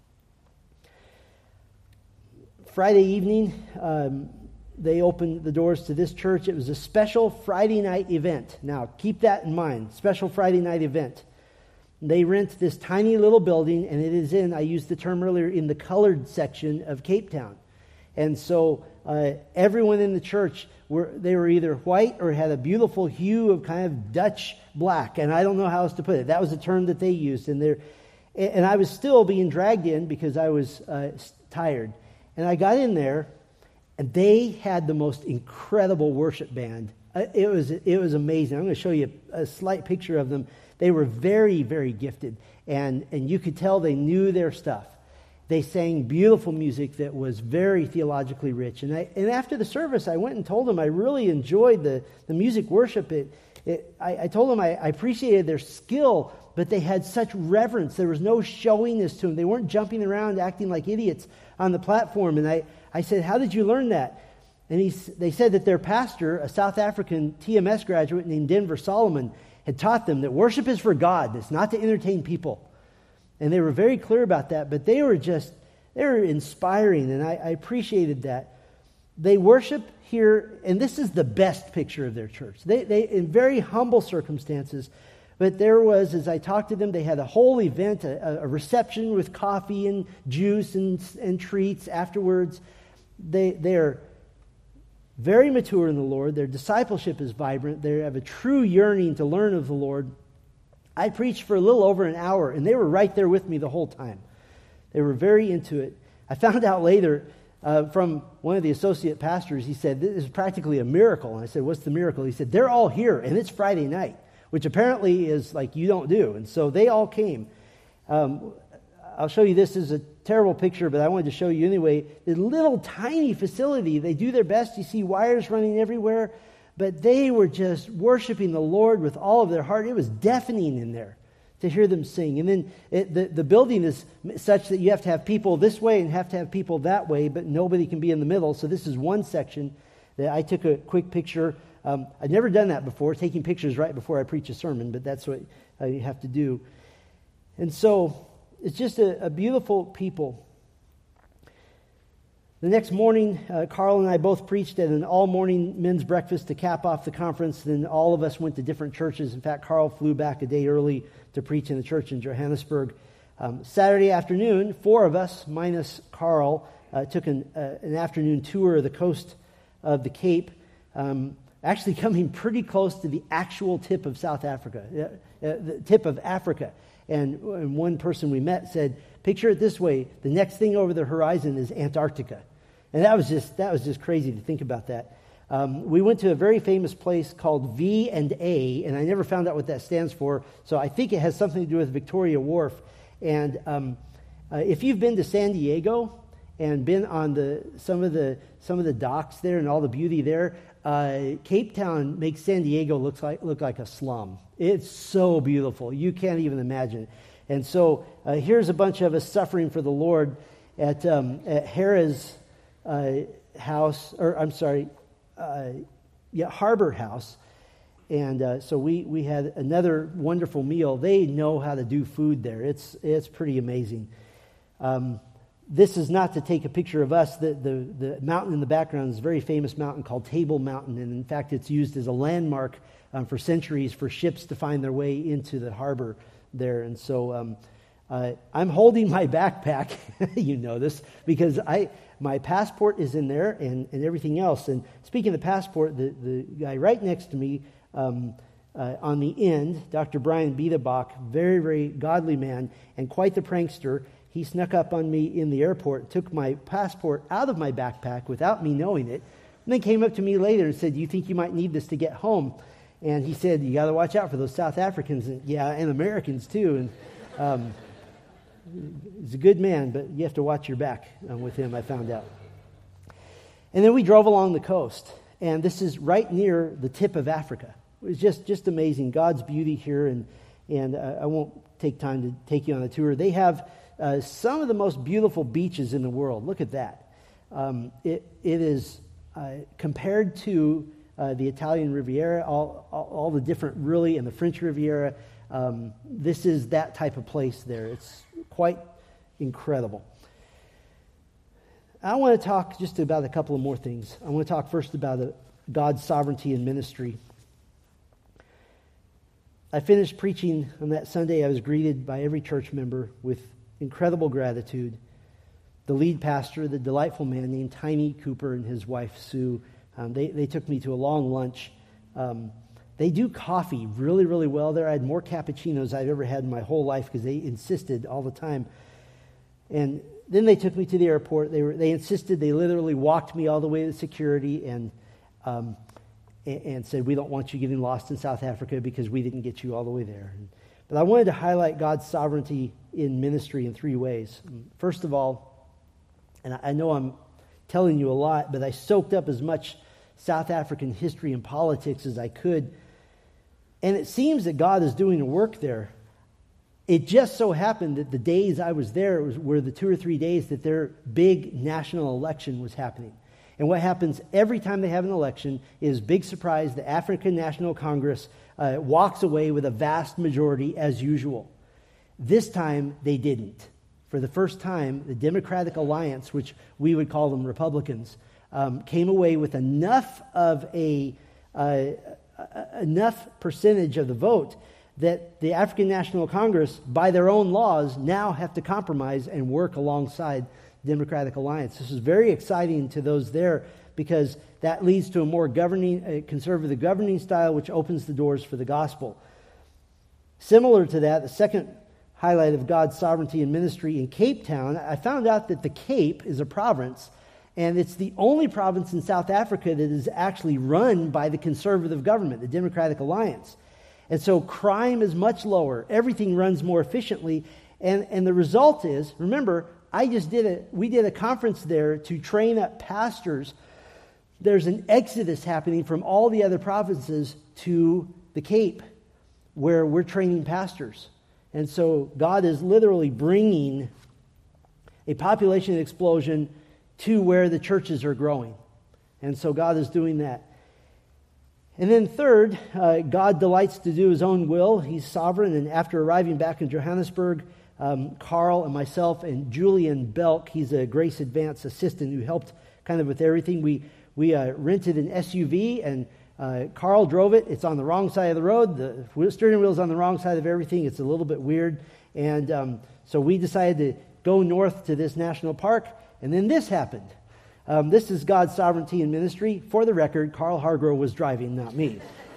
Friday evening, they opened the doors to this church. It was a special Friday night event. Now, keep that in mind, special Friday night event. They rent this tiny little building, and it is I used the term earlier, in the colored section of Cape Town. And so everyone in the church, they were either white or had a beautiful hue of kind of Dutch black, and I don't know how else to put it. That was the term that they used, and I was still being dragged in because I was tired. And I got in there, and they had the most incredible worship band. It was amazing. I'm going to show you a slight picture of them. They were very, very gifted, and you could tell they knew their stuff. They sang beautiful music that was very theologically rich. And after the service, I went and told them I really enjoyed the music worship. I told them I appreciated their skill, but they had such reverence. There was no showiness to them. They weren't jumping around acting like idiots on the platform. And I said, how did you learn that? And they said that their pastor, a South African TMS graduate named Denver Solomon, had taught them that worship is for God. It's not to entertain people. And they were very clear about that, but they were inspiring, and I appreciated that. They worship here, and this is the best picture of their church. They in very humble circumstances, but there was, as I talked to them, they had a whole event, a reception with coffee and juice and treats afterwards. They're very mature in the Lord. Their discipleship is vibrant. They have a true yearning to learn of the Lord. I preached for a little over an hour, and they were right there with me the whole time. They were very into it. I found out later from one of the associate pastors. He said, this is practically a miracle. And I said, what's the miracle? He said, they're all here, and it's Friday night, which apparently is like you don't do. And so they all came. I'll show you, this is a terrible picture, but I wanted to show you anyway. The little tiny facility, they do their best. You see wires running everywhere, but they were just worshiping the Lord with all of their heart. It was deafening in there to hear them sing. And then the building is such that you have to have people this way and have to have people that way, but nobody can be in the middle. So this is one section that I took a quick picture. I'd never done that before, taking pictures right before I preach a sermon, but that's what you have to do. And so it's just a beautiful people. The next morning, Carl and I both preached at an all-morning men's breakfast to cap off the conference. Then all of us went to different churches. In fact, Carl flew back a day early to preach in a church in Johannesburg. Saturday afternoon, 4 of us, minus Carl, took an afternoon tour of the coast of the Cape, actually coming pretty close to the actual tip of South Africa, the tip of Africa. And one person we met said, picture it this way, the next thing over the horizon is Antarctica. And that was just crazy to think about that. We went to a very famous place called V&A, and I never found out what that stands for, so I think it has something to do with Victoria Wharf. And if you've been to San Diego and been on some of the docks there and all the beauty there, Cape Town makes San Diego look like a slum. It's so beautiful. You can't even imagine it. And so here's a bunch of us suffering for the Lord at Harrah's house, or I'm sorry, Harbor House. And so we had another wonderful meal. They know how to do food there. It's pretty amazing. This is not to take a picture of us. The mountain in the background is a very famous mountain called Table Mountain. And in fact, it's used as a landmark for centuries for ships to find their way into the harbor there. And so I'm holding my backpack, you know this, because my passport is in there and everything else. And speaking of the passport, the guy right next to me on the end, Dr. Brian Biederbach, very, very godly man and quite the prankster. He snuck up on me in the airport, took my passport out of my backpack without me knowing it, and then came up to me later and said, "Do you think you might need this to get home?" And he said, "You got to watch out for those South Africans, and Americans too." And he's a good man, but you have to watch your back with him, I found out. And then we drove along the coast, and this is right near the tip of Africa. It was just amazing, God's beauty here, and I won't take time to take you on a tour. They have some of the most beautiful beaches in the world. Look at that. It is compared to the Italian Riviera, all the different, really, and the French Riviera. This is that type of place there. It's quite incredible. I want to talk just about a couple of more things. I want to talk first about God's sovereignty and ministry. I finished preaching on that Sunday. I was greeted by every church member with incredible gratitude. The lead pastor, the delightful man named Tiny Cooper, and his wife Sue, they took me to a long lunch. They do coffee really, really well there. I had more cappuccinos I've ever had in my whole life because they insisted all the time. And then they took me to the airport. They insisted. They literally walked me all the way to security and said, "We don't want you getting lost in South Africa because we didn't get you all the way there." But I wanted to highlight God's sovereignty in ministry in 3 ways. First of all, and I know I'm telling you a lot, but I soaked up as much South African history and politics as I could. And it seems that God is doing a work there. It just so happened that the days I was there were the 2 or 3 days that their big national election was happening. And what happens every time they have an election is, big surprise, the African National Congress walks away with a vast majority as usual. This time they didn't. For the first time, the Democratic Alliance, which we would call them Republicans, came away with enough of enough percentage of the vote that the African National Congress, by their own laws, now have to compromise and work alongside the Democratic Alliance. This is very exciting to those there because that leads to a more conservative governing style, which opens the doors for the gospel. Similar to that, the second highlight of God's sovereignty and ministry in Cape Town, I found out that the Cape is a province, And it's the only province in South Africa that is actually run by the conservative government, the Democratic Alliance. And so crime is much lower. Everything runs more efficiently. And the result is, remember, we did a conference there to train up pastors. There's an exodus happening from all the other provinces to the Cape, where we're training pastors. And so God is literally bringing a population explosion to where the churches are growing. And so God is doing that. And then third, God delights to do his own will. He's sovereign. And after arriving back in Johannesburg, Carl and myself and Julian Belk, he's a Grace Advance assistant who helped kind of with everything. We rented an SUV, and Carl drove it. It's on the wrong side of the road. The steering wheel's on the wrong side of everything. It's a little bit weird. And so we decided to go north to this national park. And then this happened. This is God's sovereignty and ministry. For the record, Carl Hargrove was driving, not me.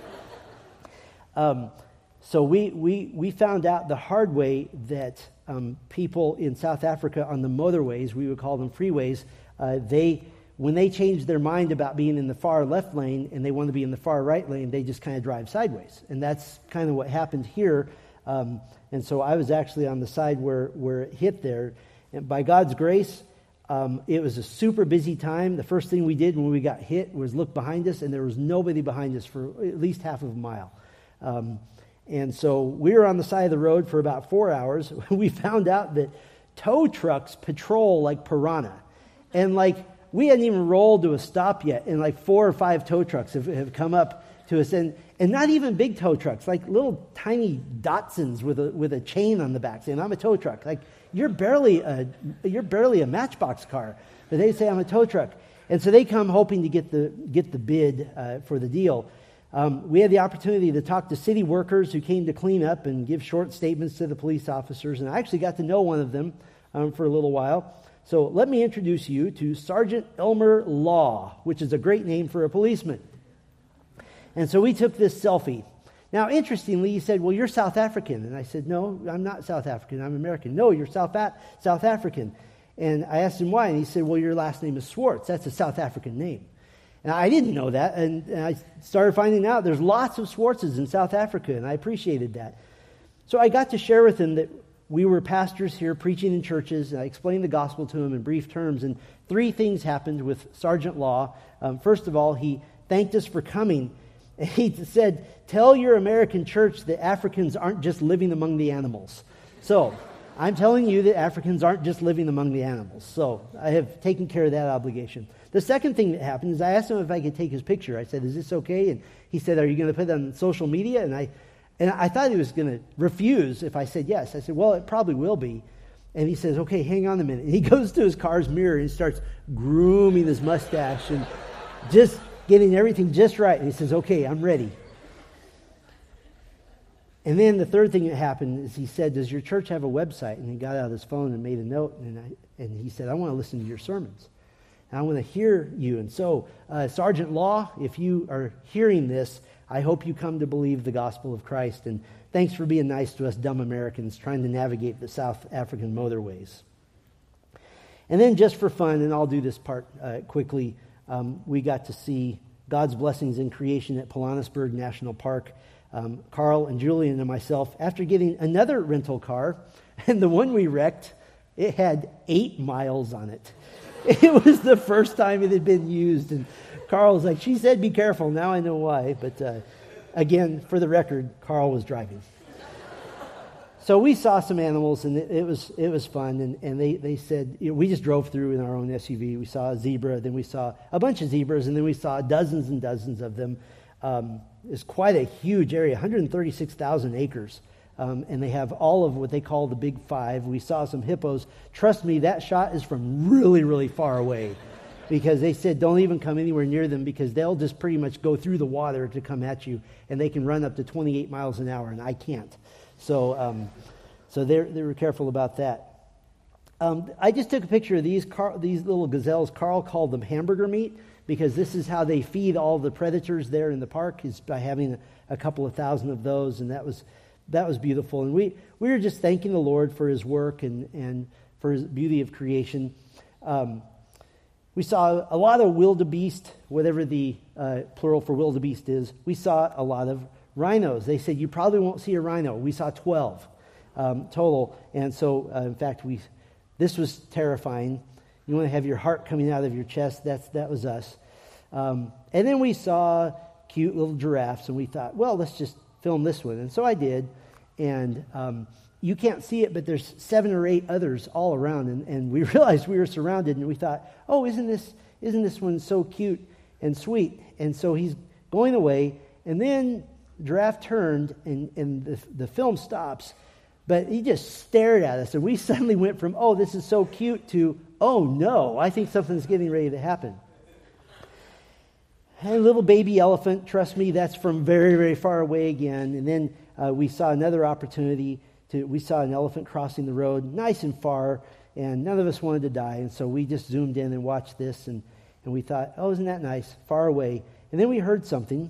So we found out the hard way that people in South Africa on the motorways, we would call them freeways, when they change their mind about being in the far left lane and they want to be in the far right lane, they just kind of drive sideways. And that's kind of what happened here. And so I was actually on the side where it hit there. And by God's grace, it was a super busy time. The first thing we did when we got hit was look behind us, and there was nobody behind us for at least half of a mile. And so we were on the side of the road for about 4 hours. We found out that tow trucks patrol like piranha. And we hadn't even rolled to a stop yet, and 4 or 5 tow trucks have come up to us, and not even big tow trucks, like little tiny Datsuns with a chain on the back saying, "I'm a tow truck." You're barely a Matchbox car, but they say I'm a tow truck, and so they come hoping to get the bid for the deal. We had the opportunity to talk to city workers who came to clean up and give short statements to the police officers, and I actually got to know one of them for a little while. So let me introduce you to Sergeant Elmer Law, which is a great name for a policeman. And so we took this selfie. Now, interestingly, he said, "Well, you're South African." And I said, "No, I'm not South African. I'm American." "No, you're South African." And I asked him why, and he said, "Well, your last name is Swartz. That's a South African name." And I didn't know that, and I started finding out there's lots of Swartzes in South Africa, and I appreciated that. So I got to share with him that we were pastors here preaching in churches, and I explained the gospel to him in brief terms, and 3 things happened with Sergeant Law. First of all, he thanked us for coming. He said, "Tell your American church that Africans aren't just living among the animals." So I'm telling you that Africans aren't just living among the animals. So I have taken care of that obligation. The second thing that happened is I asked him if I could take his picture. I said, "Is this okay?" And he said, "Are you going to put it on social media?" And I thought he was going to refuse if I said yes. I said, "Well, it probably will be." And he says, "Okay, hang on a minute." And he goes to his car's mirror and starts grooming his mustache and just getting everything just right. And he says, "Okay, I'm ready." And then the third thing that happened is he said, "Does your church have a website?" And he got out his phone and made a note. And he said, "I want to listen to your sermons. And I want to hear you." And so, Sergeant Law, if you are hearing this, I hope you come to believe the gospel of Christ. And thanks for being nice to us dumb Americans trying to navigate the South African motorways. And then just for fun, and I'll do this part quickly, we got to see God's blessings in creation at Pilanesberg National Park. Carl and Julian and myself, after getting another rental car, and the one we wrecked, it had 8 miles on it. It was the first time it had been used, and Carl was like, "She said be careful." Now I know why, but again, for the record, Carl was driving. So we saw some animals, and it was fun, and they said, we just drove through in our own SUV. We saw a zebra, then we saw a bunch of zebras, and then we saw dozens and dozens of them. It's quite a huge area, 136,000 acres. And they have all of what they call the Big Five. We saw some hippos. Trust me, that shot is from really, really far away, because they said don't even come anywhere near them, because they'll just pretty much go through the water to come at you, and they can run up to 28 miles an hour, and I can't. So they were careful about that. I just took a picture of these little gazelles. Carl called them hamburger meat, because this is how they feed all the predators there in the park, is by having a couple of thousand of those, and that was beautiful. And we were just thanking the Lord for his work and for his beauty of creation. We saw a lot of wildebeest, whatever the plural for wildebeest is. We saw a lot of rhinos. They said, you probably won't see a rhino. We saw 12 total. And so, in fact, this was terrifying. You want to have your heart coming out of your chest. That was us. And then we saw cute little giraffes, and we thought, well, let's just film this one. And so I did. And you can't see it, but there's 7 or 8 others all around. And we realized we were surrounded, and we thought, oh, isn't this one so cute and sweet? And so he's going away, and then giraffe turned, and the film stops. But he just stared at us, and we suddenly went from, oh, this is so cute, to, oh, no, I think something's getting ready to happen. And a little baby elephant, trust me, that's from very, very far away again. And then we saw another opportunity. We saw an elephant crossing the road, nice and far, and none of us wanted to die. And so we just zoomed in and watched this, and we thought, oh, isn't that nice, far away. And then we heard something.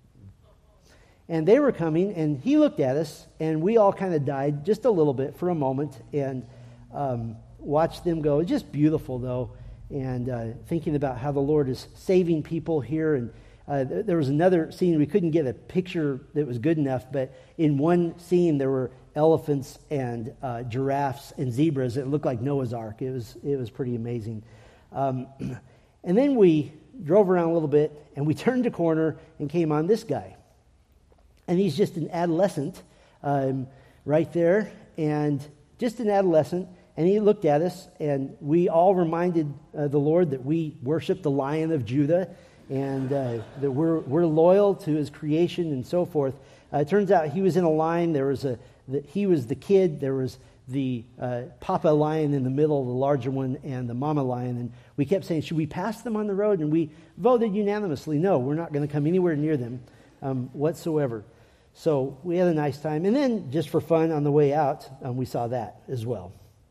And they were coming, and he looked at us, and we all kind of died just a little bit for a moment, and watched them go. It's just beautiful, though, and thinking about how the Lord is saving people here. And there was another scene, we couldn't get a picture that was good enough, but in one scene there were elephants and giraffes and zebras. It looked like Noah's Ark. It was pretty amazing. And then we drove around a little bit, and we turned a corner and came on this guy. And he's just an adolescent right there, and just an adolescent. And he looked at us, and we all reminded the Lord that we worship the Lion of Judah, and that we're loyal to his creation and so forth. It turns out he was in a line. He was the kid. There was the papa lion in the middle, the larger one, and the mama lion. And we kept saying, should we pass them on the road? And we voted unanimously, no, we're not going to come anywhere near them whatsoever. So we had a nice time. And then, just for fun, on the way out, we saw that as well.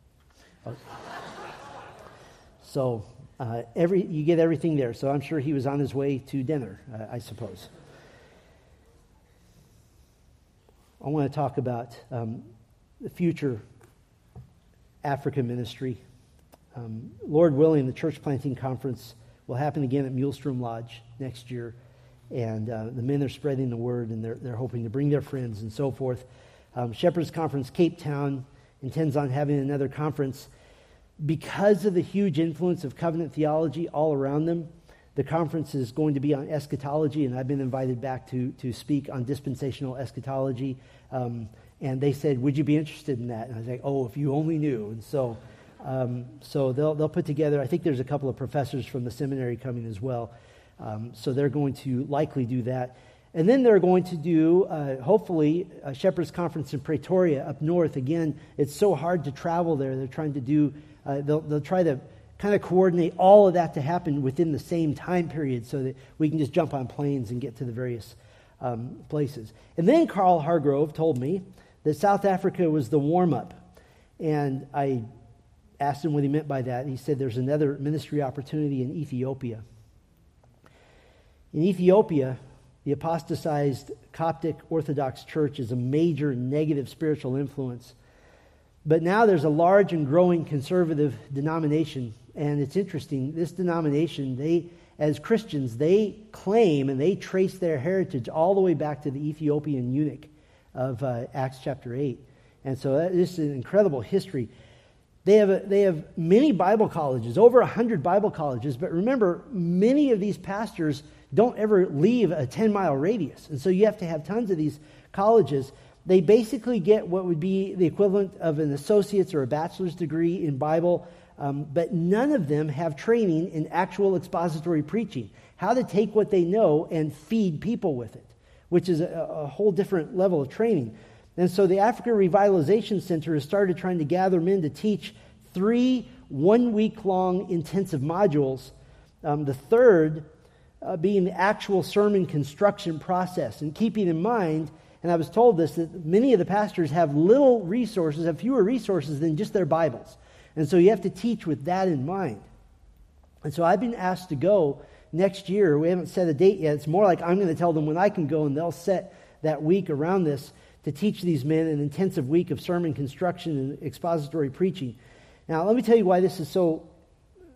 So you get everything there. So I'm sure he was on his way to dinner, I suppose. I want to talk about the future Africa ministry. Lord willing, the church planting conference will happen again at Mulestrom Lodge next year. And the men are spreading the word, and they're hoping to bring their friends and so forth. Shepherd's Conference Cape Town intends on having another conference. Because of the huge influence of covenant theology all around them, the conference is going to be on eschatology, and I've been invited back to speak on dispensational eschatology. And they said, would you be interested in that? And I was like, oh, if you only knew. And so they'll put together, I think there's a couple of professors from the seminary coming as well. So they're going to likely do that. And then they're going to do, hopefully, a Shepherd's Conference in Pretoria up north. Again, it's so hard to travel there. They're trying to do, they'll try to kind of coordinate all of that to happen within the same time period so that we can just jump on planes and get to the various places. And then Carl Hargrove told me that South Africa was the warm-up. And I asked him what he meant by that. He said there's another ministry opportunity in Ethiopia. In Ethiopia, the apostatized Coptic Orthodox Church is a major negative spiritual influence. But now there's a large and growing conservative denomination. And it's interesting, this denomination, as Christians, they claim and they trace their heritage all the way back to the Ethiopian eunuch of Acts chapter 8. And so this is an incredible history. They have many Bible colleges, over 100 Bible colleges. But remember, many of these pastors don't ever leave a 10-mile radius. And so you have to have tons of these colleges. They basically get what would be the equivalent of an associate's or a bachelor's degree in Bible, but none of them have training in actual expository preaching, how to take what they know and feed people with it, which is a whole different level of training. And so the Africa Revitalization Center has started trying to gather men to teach 3 one-week-long intensive modules, the third being the actual sermon construction process. And keeping in mind, and I was told this, that many of the pastors have fewer resources than just their Bibles. And so you have to teach with that in mind. And so I've been asked to go next year. We haven't set a date yet. It's more like I'm going to tell them when I can go, and they'll set that week around this to teach these men an intensive week of sermon construction and expository preaching. Now, let me tell you why this is so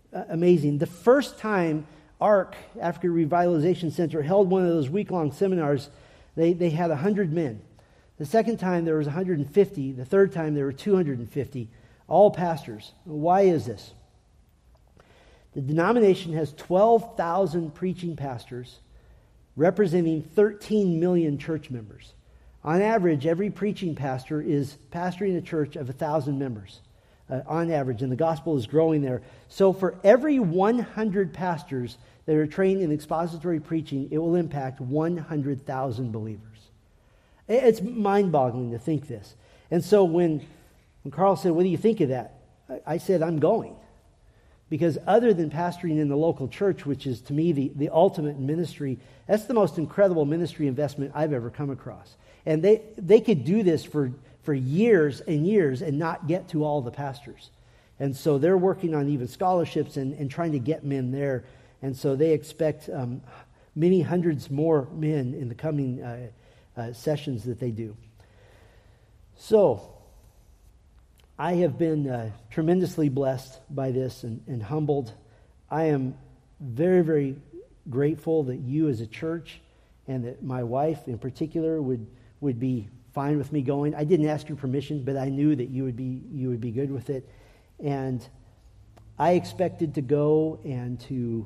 amazing. The first time ARC, African Revitalization Center, held one of those week-long seminars, they had 100 men. The second time there was 150. The third time there were 250, all pastors. Why is this? The denomination has 12,000 preaching pastors representing 13 million church members. On average, every preaching pastor is pastoring a church of 1,000 members on average, and the gospel is growing there. So for every 100 pastors that are trained in expository preaching, it will impact 100,000 believers. It's mind-boggling to think this. And so when Carl said, what do you think of that? I said, I'm going. Because other than pastoring in the local church, which is to me the ultimate ministry, that's the most incredible ministry investment I've ever come across. And they could do this for years and years and not get to all the pastors. And so they're working on even scholarships and trying to get men there. And so they expect many hundreds more men in the coming sessions that they do. So I have been tremendously blessed by this and humbled. I am very, very grateful that you as a church and that my wife in particular would be fine with me going. I didn't ask your permission, but I knew that you would be good with it. And I expected to go and to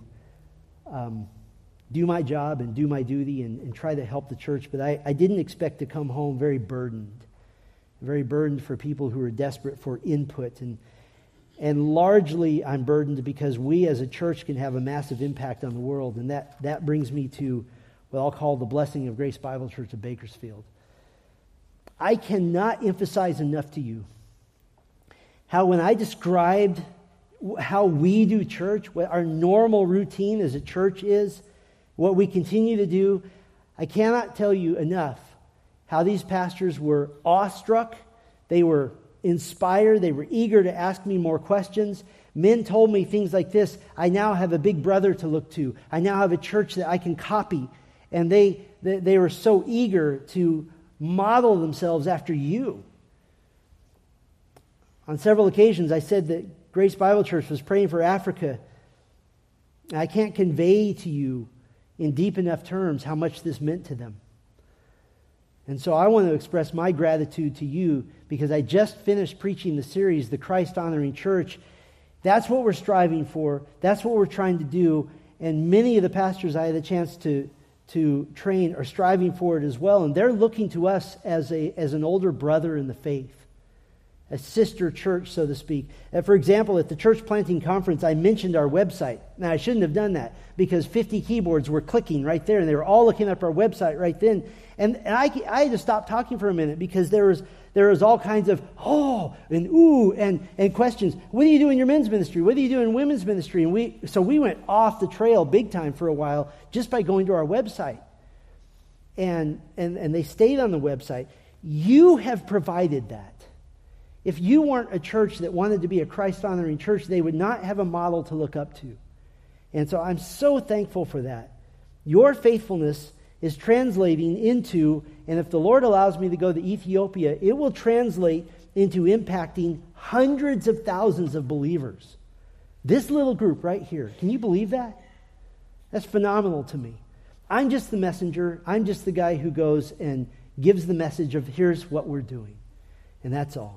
do my job and do my duty and try to help the church, but I didn't expect to come home very burdened for people who are desperate for input. And largely I'm burdened because we as a church can have a massive impact on the world. And that brings me to what I'll call the blessing of Grace Bible Church of Bakersfield. I cannot emphasize enough to you how when I described how we do church, what our normal routine as a church is, what we continue to do, I cannot tell you enough how these pastors were awestruck, they were inspired, they were eager to ask me more questions. Men told me things like this: I now have a big brother to look to. I now have a church that I can copy. And they were so eager to model themselves after you. On several occasions, I said that Grace Bible Church was praying for Africa. I can't convey to you in deep enough terms how much this meant to them. And so I want to express my gratitude to you because I just finished preaching the series, The Christ-Honoring Church. That's what we're striving for. That's what we're trying to do. And many of the pastors I had a chance to train are striving for it as well. And they're looking to us as an older brother in the faith, a sister church, so to speak. For example, at the church planting conference, I mentioned our website. Now, I shouldn't have done that because 50 keyboards were clicking right there, and they were all looking up our website right then. And I had to stop talking for a minute because there was all kinds of oh and ooh and questions. What do you do in your men's ministry? What do you do in women's ministry? And we went off the trail big time for a while just by going to our website. And they stayed on the website. You have provided that. If you weren't a church that wanted to be a Christ-honoring church, they would not have a model to look up to. And so I'm so thankful for that. Your faithfulness is translating into, and if the Lord allows me to go to Ethiopia, it will translate into impacting hundreds of thousands of believers. This little group right here, can you believe that? That's phenomenal to me. I'm just the messenger. I'm just the guy who goes and gives the message of here's what we're doing. And that's all.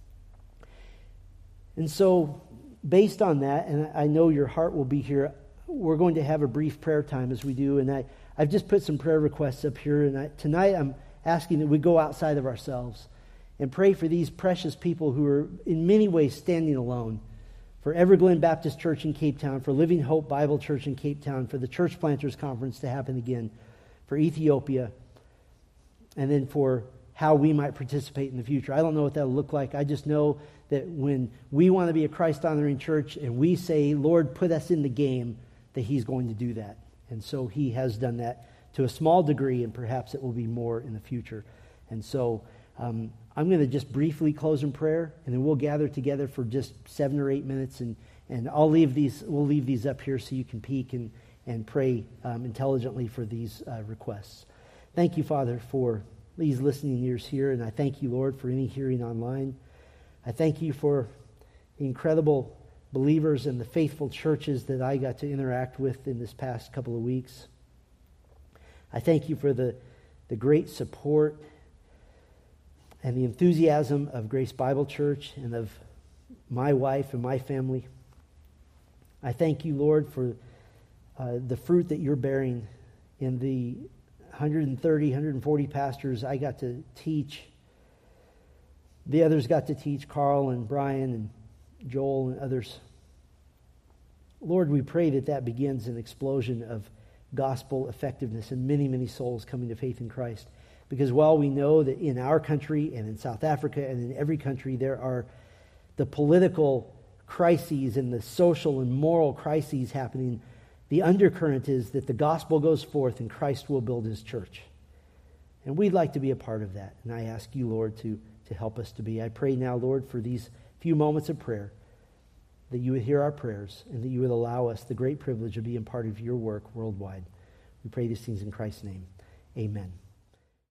And so, based on that, and I know your heart will be here, we're going to have a brief prayer time as we do. And I've just put some prayer requests up here. And tonight I'm asking that we go outside of ourselves and pray for these precious people who are in many ways standing alone. For Everglen Baptist Church in Cape Town, for Living Hope Bible Church in Cape Town, for the Church Planters Conference to happen again, for Ethiopia, and then for how we might participate in the future. I don't know what that'll look like. I just know that when we want to be a Christ-honoring church and we say, Lord, put us in the game, that He's going to do that. And so He has done that to a small degree, and perhaps it will be more in the future. And so I'm going to just briefly close in prayer, and then we'll gather together for just 7 or 8 minutes, and we'll leave these up here so you can peek and pray intelligently for these requests. Thank you, Father, for these listening ears here, and I thank you, Lord, for any hearing online. I thank you for the incredible believers and the faithful churches that I got to interact with in this past couple of weeks. I thank you for the great support and the enthusiasm of Grace Bible Church and of my wife and my family. I thank you, Lord, for the fruit that you're bearing in the 130, 140 pastors I got to teach. The others got to teach, Carl and Brian and Joel and others. Lord, we pray that begins an explosion of gospel effectiveness and many, many souls coming to faith in Christ. Because while we know that in our country and in South Africa and in every country there are the political crises and the social and moral crises happening, the undercurrent is that the gospel goes forth and Christ will build his church. And we'd like to be a part of that. And I ask you, Lord, to help us to be. I pray now, Lord, for these few moments of prayer, that you would hear our prayers and that you would allow us the great privilege of being part of your work worldwide. We pray these things in Christ's name. Amen.